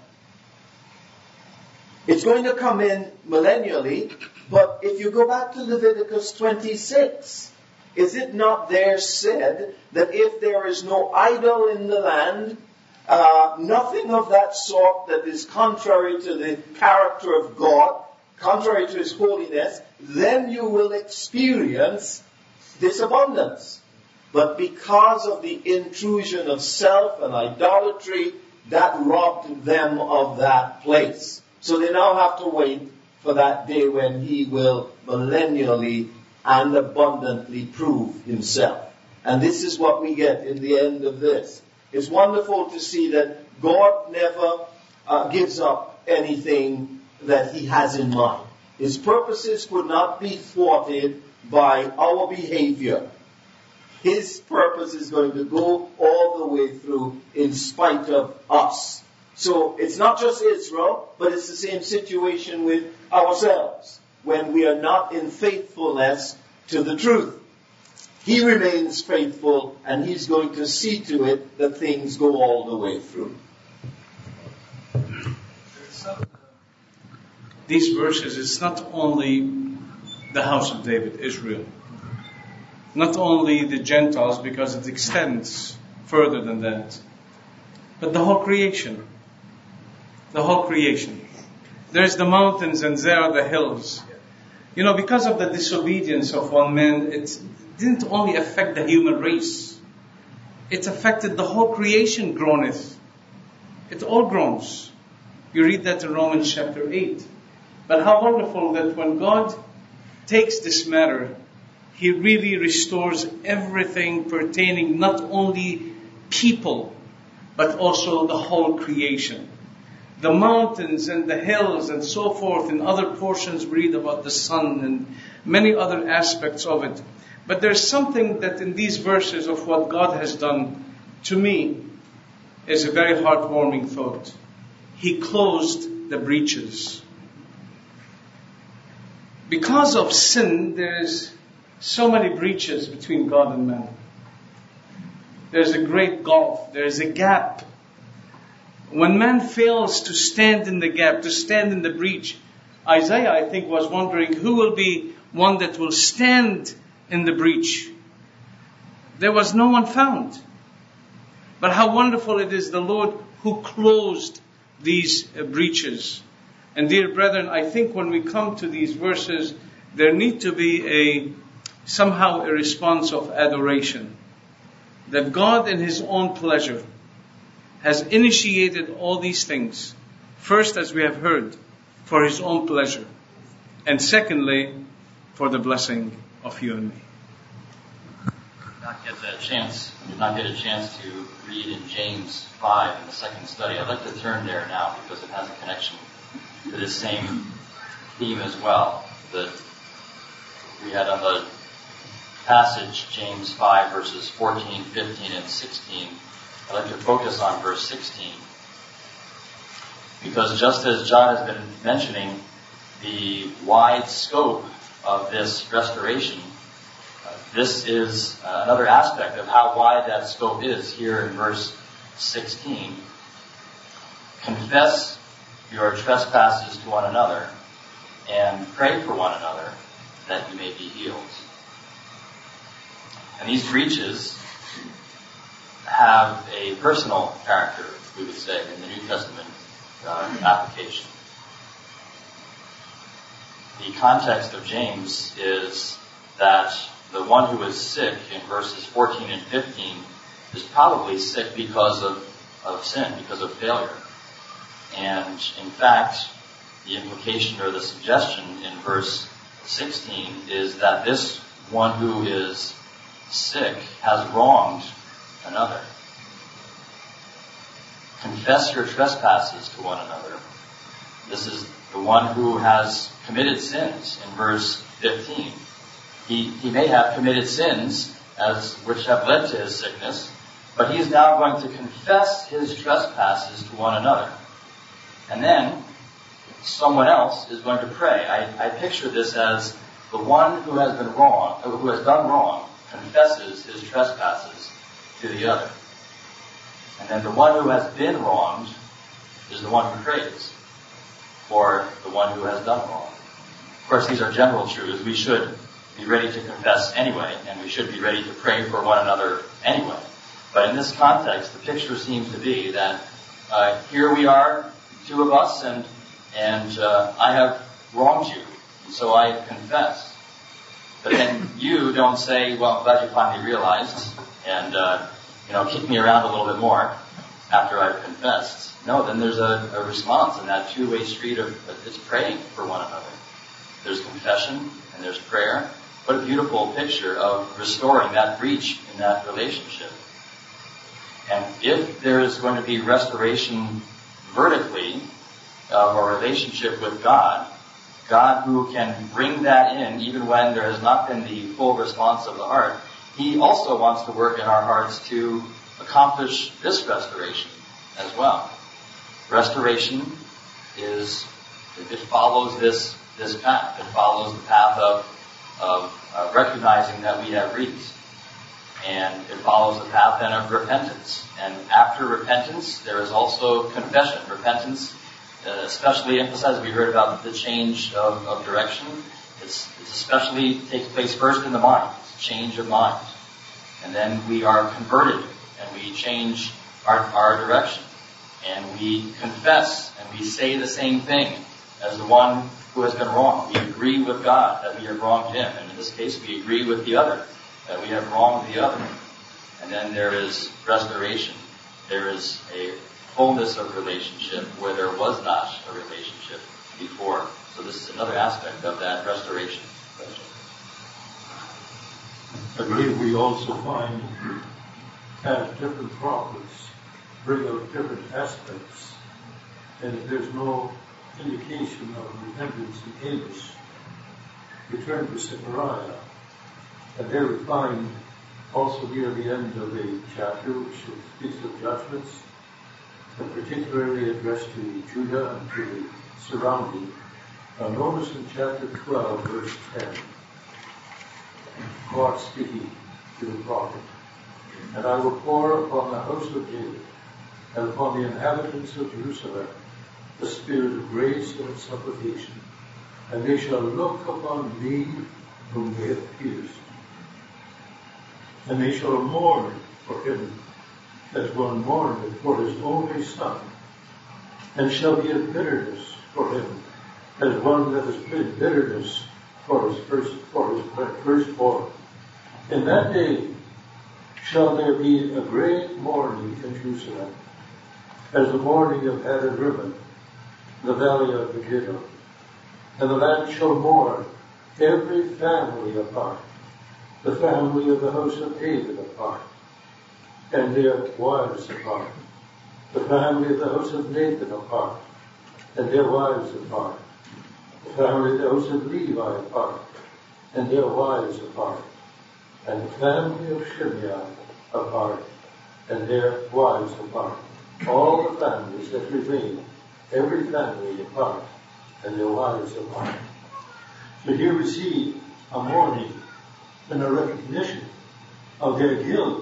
It's going to come in millennially, but if you go back to Leviticus twenty-six, is it not there said that if there is no idol in the land, uh, nothing of that sort that is contrary to the character of God, contrary to His holiness, then you will experience this abundance. But because of the intrusion of self and idolatry, that robbed them of that place. So they now have to wait for that day when He will millennially and abundantly prove Himself. And this is what we get in the end of this. It's wonderful to see that God never uh, gives up anything that he has in mind. His purposes could not be thwarted by our behavior. His purpose is going to go all the way through in spite of us. So it's not just Israel, but it's the same situation with ourselves when we are not in faithfulness to the truth. He remains faithful, and he's going to see to it that things go all the way through. These verses, it's not only the house of David, Israel. Not only the Gentiles, because it extends further than that. But the whole creation. The whole creation. There's the mountains and there are the hills. You know, because of the disobedience of one man, it didn't only affect the human race. It affected the whole creation groaneth. It all groans. You read that in Romans chapter eight. But how wonderful that when God takes this matter, he really restores everything pertaining not only people, but also the whole creation. The mountains and the hills and so forth. In other portions we read about the sun and many other aspects of it. But there's something that in these verses of what God has done to me is a very heartwarming thought. He closed the breaches. Because of sin, there's so many breaches between God and man. There's a great gulf. There's a gap. When man fails to stand in the gap, to stand in the breach, Isaiah, I think, was wondering who will be one that will stand in the breach. There was no one found. But how wonderful it is the Lord who closed these uh, breaches. And dear brethren, I think when we come to these verses, there need to be a somehow a response of adoration. That God in his own pleasure has initiated all these things. First, as we have heard, for his own pleasure. And secondly, for the blessing of you and me. Not get a chance, did not get a chance to read in James five in the second study. I'd like to turn there now because it has a connection to this same theme as well that we had on the passage, James five verses fourteen, fifteen, and sixteen. I'd like to focus on verse sixteen. Because just as John has been mentioning the wide scope of this restoration, uh, this is uh, another aspect of how wide that scope is here in verse sixteen. Confess your trespasses to one another and pray for one another that you may be healed. And these breaches have a personal character, we would say, in the New Testament uh, application. The context of James is that the one who is sick in verses fourteen and fifteen is probably sick because of, of sin, because of failure. And in fact, the implication or the suggestion in verse sixteen is that this one who is sick has wronged another. Confess your trespasses to one another. This is the one who has committed sins in verse fifteen. He, he may have committed sins as which have led to his sickness, but he is now going to confess his trespasses to one another. And then someone else is going to pray. I, I picture this as the one who has been wrong, who has done wrong, confesses his trespasses to the other. And then the one who has been wronged is the one who prays for the one who has done wrong. Of course, these are general truths. We should be ready to confess anyway, and we should be ready to pray for one another anyway. But in this context, the picture seems to be that uh, here we are, two of us, and and uh, I have wronged you, and so I confess. But then you don't say, well, I'm glad you finally realized, and uh, you know, kick me around a little bit more after I've confessed. No, then there's a, a response in that two-way street of it's praying for one another. There's confession and there's prayer, What a beautiful picture of restoring that breach in that relationship. And if there is going to be restoration vertically of our relationship with God, God who can bring that in even when there has not been the full response of the heart, He also wants to work in our hearts to accomplish this restoration as well. Restoration is, it follows this, this path. It follows the path of, of uh, recognizing that we have reached. And it follows the path then of repentance. And after repentance, there is also confession. Repentance, uh, especially emphasized, we heard about the change of, of direction. It's, it's especially takes place first in the mind. It's a change of mind. And then we are converted and we change our, our direction. And we confess and we say the same thing as the one who has been wrong. We agree with God that we have wronged Him. And in this case, we agree with the other that we have wronged the other. And then there is restoration. There is a fullness of relationship where there was not a relationship before. So this is another aspect of that restoration. I believe we also find as different prophets bring out different aspects, and if there's no indication of repentance in Amos, we turn to Zechariah. And there we find also near the end of the chapter, which speaks of judgments, and particularly addressed to Judah and to the surrounding. Now notice in chapter twelve, verse ten, God speaking to the prophet, "And I will pour upon the house of David and upon the inhabitants of Jerusalem the spirit of grace and of supplication, and they shall look upon me whom they have pierced. And they shall mourn for him as one mourneth for his only son, and shall be in bitterness for him as one that has been bitterness for his first for his firstborn. In that day shall there be a great mourning in Jerusalem, as the mourning of Hadad Rimmon, the valley of Megiddo. And the land shall mourn, every family apart, the family of the house of David apart, and their wives apart, the family of the house of Nathan apart, and their wives apart, the family of the house of Levi apart, and their wives apart, and the family of Shimei apart, and their wives apart. All the families that remain, every family apart, and their wives apart." So here we see a mourning and a recognition of their guilt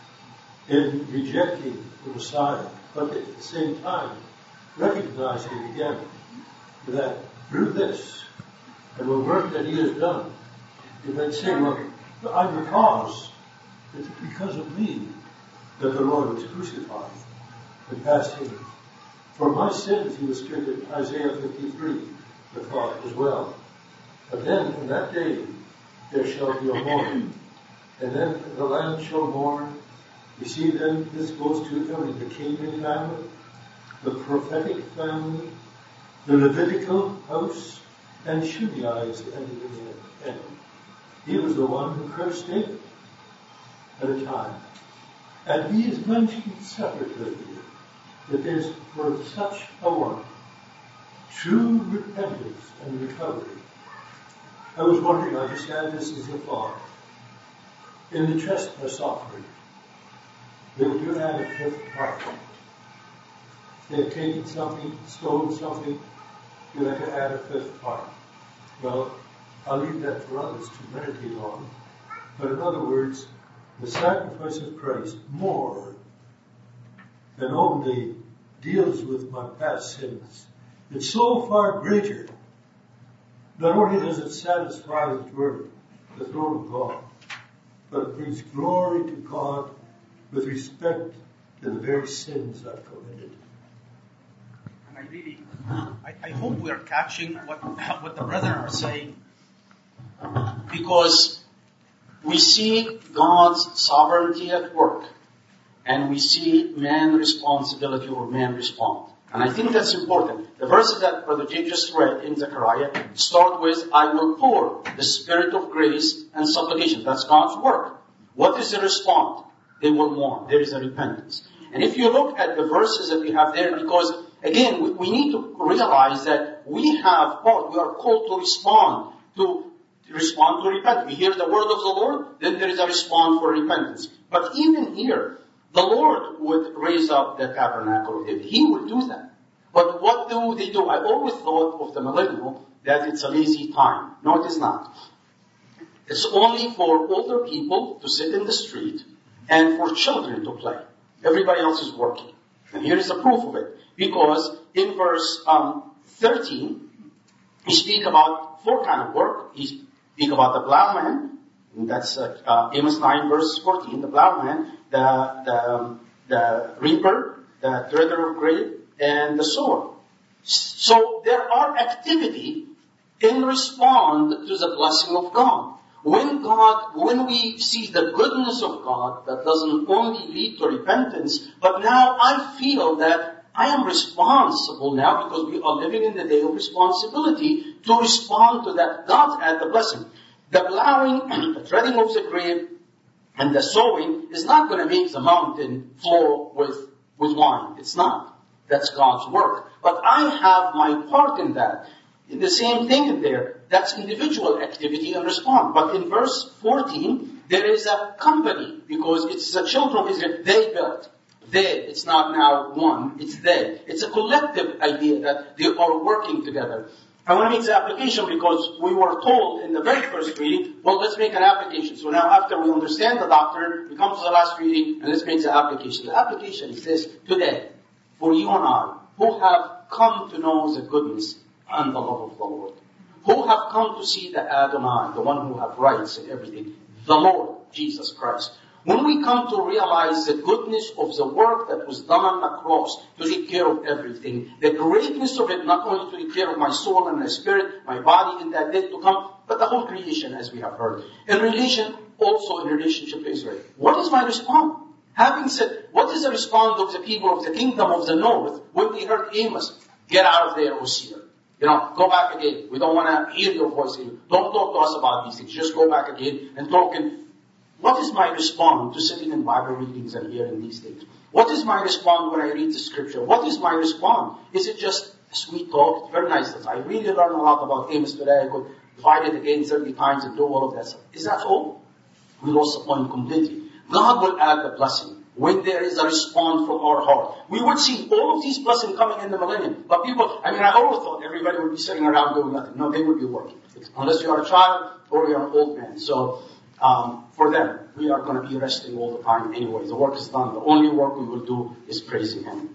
in rejecting the Messiah, but at the same time recognizing again that through this and the work that He has done, you might say, well, I'm the cause. It's because of me that the Lord was crucified and passed Him. For my sins He was stricken, Isaiah fifty-three, the thought as well. But then in that day there shall be a mourning, and then the land shall mourn. You see, then this goes to the kingly family, the prophetic family, the Levitical house, and Shimei is the end of the end. He was the one who cursed David at a time. And he is mentioned separately that there's for such a one true repentance and recovery. I was wondering, I just had this as a thought. In the trespass offering, they would do add a fifth part. They had taken something, stolen something, you had to add a fifth part. Well, I'll leave that for others to meditate on. But in other words, the sacrifice of Christ more than only deals with my past sins. It's so far greater. Not only does it satisfy the throne, the throne of God, but it brings glory to God with respect to the very sins I've committed. And I really, I, I hope we are catching what what the brethren are saying, Because we see God's sovereignty at work, and we see man's responsibility or man respond. And I think that's important. The verses that Brother Jake just read in Zechariah start with, I will pour the spirit of grace and supplication. That's God's work. What is the response? They will mourn. There is a repentance. And if you look at the verses that we have there, because again, we, we need to realize that we have part, we are called to respond, to, to respond to repentance. We hear the word of the Lord, then there is a response for repentance. But even here, the Lord would raise up the tabernacle of David. He would do that. But what do they do? I always thought of the millennial that it's a lazy time. No, it is not. It's only for older people to sit in the street and for children to play. Everybody else is working. And here is the proof of it. Because in verse um, thirteen, he speaks about four kind of work. He speaks about the plowman. That's uh, uh, Amos nine verse fourteen. The plowman, the, the, um, the reaper, the treader of grain, and the sower. So there are activity in response to the blessing of God. When God, when we see the goodness of God, that doesn't only lead to repentance, but now I feel that I am responsible now because we are living in the day of responsibility to respond to that. God had the blessing. The plowing, the treading of the grain, and the sowing is not going to make the mountain flow with, with wine. It's not. That's God's work. But I have my part in that. The same thing in there. That's individual activity and response. But in verse fourteen, there is a company because it's the children of Israel. They built. They. It's not now one. It's they. It's a collective idea that they are working together. I want to make the application because we were told in the very first reading, well, let's make an application. So now after we understand the doctrine, we come to the last reading and let's make the application. The application is this today, for you and I, who have come to know the goodness and the love of the Lord, who have come to see the Adonai, the one who have rights and everything, the Lord, Jesus Christ. When we come to realize the goodness of the work that was done on the cross to take care of everything, the greatness of it, not only to take care of my soul and my spirit, my body in that day to come, but the whole creation, as we have heard. In relation, also in relationship to Israel. What is my response? Having said, what is the response of the people of the kingdom of the north when they heard Amos? Get out of there, O seer. You know, go back again. We don't want to hear your voice. Don't talk to us about these things. Just go back again and talk. And what is my response to sitting in Bible readings and hearing these things? What is my response when I read the scripture? What is my response? Is it just sweet talk? It's very nice. I really learned a lot about Amos today. I could divide it again thirty times and do all of that stuff. Is that all? We lost the point completely. God will add the blessing when there is a response from our heart. We would see all of these blessings coming in the millennium. But people, I mean, I always thought everybody would be sitting around doing nothing. No, they would be working. Unless you are a child or you are an old man. So, um, for them, we are going to be resting all the time anyway. The work is done. The only work we will do is praising Him.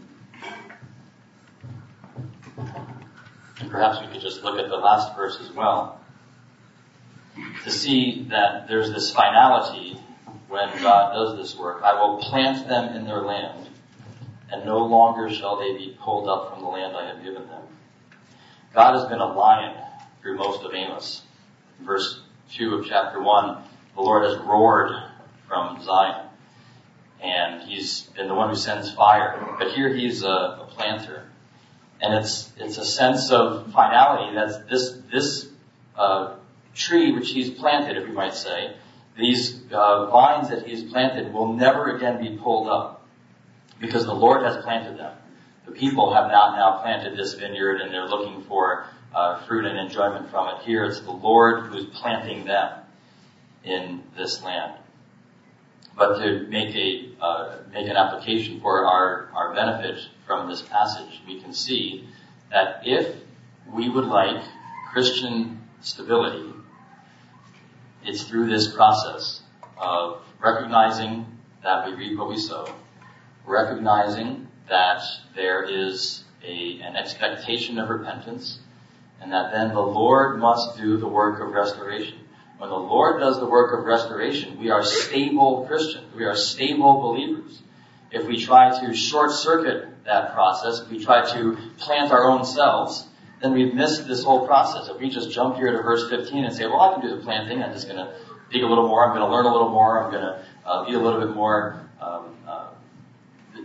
And perhaps we could just look at the last verse as well to see that there's this finality when God does this work. I will plant them in their land, and no longer shall they be pulled up from the land I have given them. God has been a lion through most of Amos. In verse two of chapter one, the Lord has roared from Zion, and He's been the one who sends fire. But here He's a, a planter. And it's it's a sense of finality. That's this this uh, tree which He's planted, if you might say, these uh, vines that He's planted will never again be pulled up because the Lord has planted them. The people have not now planted this vineyard and they're looking for uh, fruit and enjoyment from it. Here it's the Lord who's planting them in this land. But to make a uh, make an application for our, our benefit from this passage, we can see that if we would like Christian stability, it's through this process of recognizing that we reap what we sow, recognizing that there is a, an expectation of repentance, and that then the Lord must do the work of restoration. When the Lord does the work of restoration, we are stable Christians. We are stable believers. If we try to short-circuit that process, if we try to plant our own selves, then we've missed this whole process. If we just jump here to verse fifteen and say, well, I can do the planting, I'm just going to dig a little more, I'm going to learn a little more, I'm going to uh, be a little bit more um, uh,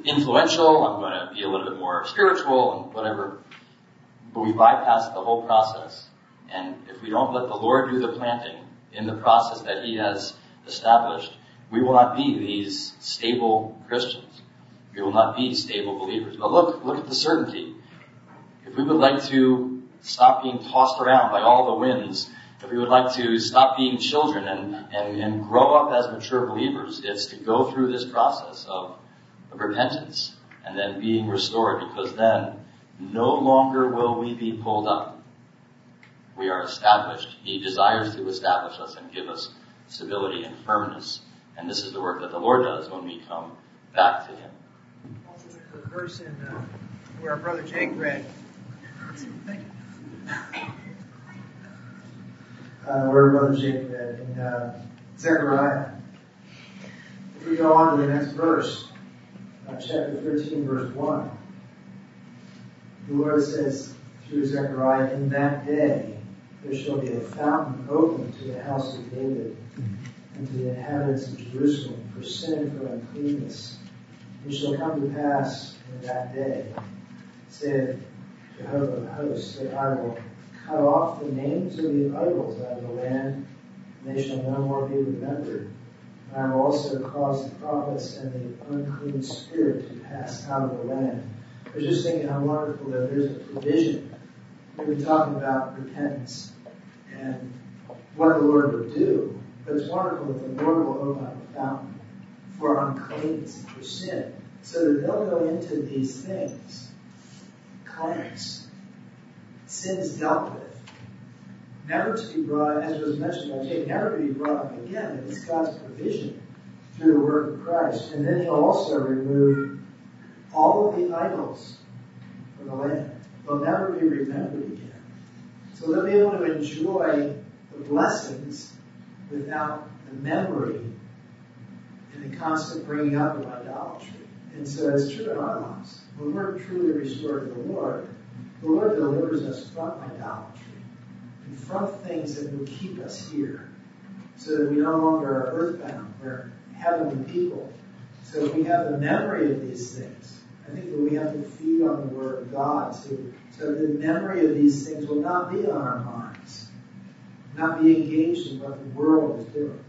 influential, I'm going to be a little bit more spiritual and whatever. But we bypass the whole process. And if we don't let the Lord do the planting in the process that He has established, we will not be these stable Christians. We will not be stable believers. But look, look at the certainty. If we would like to stop being tossed around by all the winds, if we would like to stop being children and, and, and grow up as mature believers, it's to go through this process of, of repentance and then being restored, because then no longer will we be pulled up. We are established. He desires to establish us and give us stability and firmness. And this is the work that the Lord does when we come back to Him. Also, there's a verse in uh, where our brother Jake read. Thank you. Uh, where Brother Jake read in uh, Zechariah. If we go on to the next verse, uh, chapter thirteen, verse one, the Lord says through Zechariah, "In that day there shall be a fountain opened to the house of David and to the inhabitants of Jerusalem for sin and for uncleanness. It shall come to pass in that day, saith Jehovah of hosts, that I will cut off the names of the idols out of the land, and they shall no more be remembered. And I will also cause the prophets and the unclean spirit to pass out of the land." I was just thinking how wonderful that there's a provision. We've been talking about repentance and what the Lord would do, but it's wonderful that the Lord will open up a fountain for uncleanness and for sin, so that they'll go into these things cleansed. Sin is dealt with, never to be brought, as was mentioned by Jake, never to be brought up again. It's God's provision through the work of Christ. And then He'll also remove all of the idols from the land. They'll never be remembered again. So they'll be able to enjoy the blessings without the memory and the constant bringing up of idolatry. And so it's true in our lives. When we're truly restored to the Lord, the Lord delivers us from idolatry and from things that will keep us here, so that we no longer are earthbound, we're heavenly people. So if we have the memory of these things, I think that we have to feed on the Word of God, to, so the memory of these things will not be on our minds, not be engaged in what the world is doing.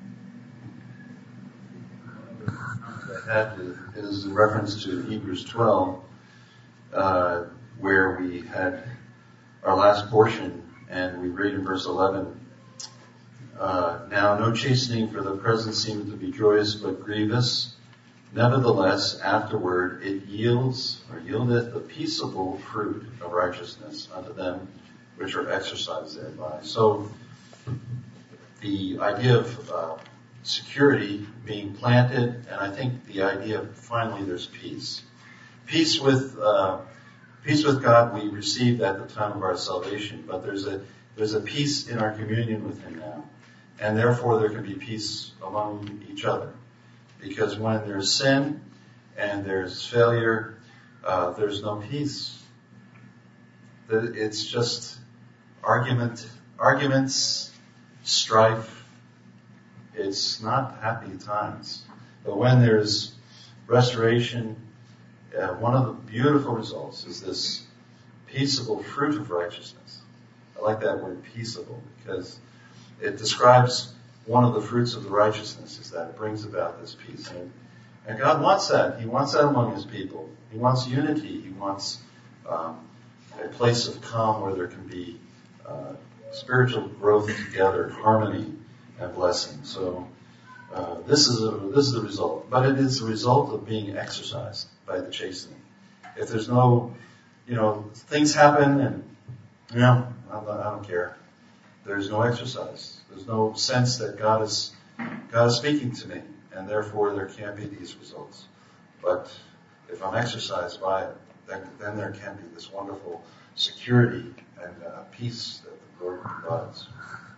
That is in reference to Hebrews twelve, uh, where we had our last portion, and we read in verse eleven, uh, "Now no chastening for the present seemeth to be joyous, but grievous. Nevertheless, afterward it yields, or yieldeth the peaceable fruit of righteousness unto them which are exercised thereby." So, the idea of uh, security being planted, and I think the idea of finally there's peace. Peace with uh, peace with God we received at the time of our salvation, but there's a there's a peace in our communion with Him now, and therefore there can be peace among each other. Because when there's sin and there's failure, uh, there's no peace. It's just argument, arguments, strife. It's not happy times. But when there's restoration, uh, one of the beautiful results is this peaceable fruit of righteousness. I like that word peaceable because it describes one of the fruits of the righteousness is that it brings about this peace. And, and God wants that. He wants that among His people. He wants unity. He wants um, a place of calm where there can be uh, spiritual growth together, harmony, and blessing. So uh, this is a, this is the result. But it is the result of being exercised by the chastening. If there's no, you know, things happen and, you know, I don't, I don't care. There's no exercise. There's no sense that God is God is speaking to me, and therefore there can't be these results. But if I'm exercised by it, then, then there can be this wonderful security and uh, peace that the Lord provides.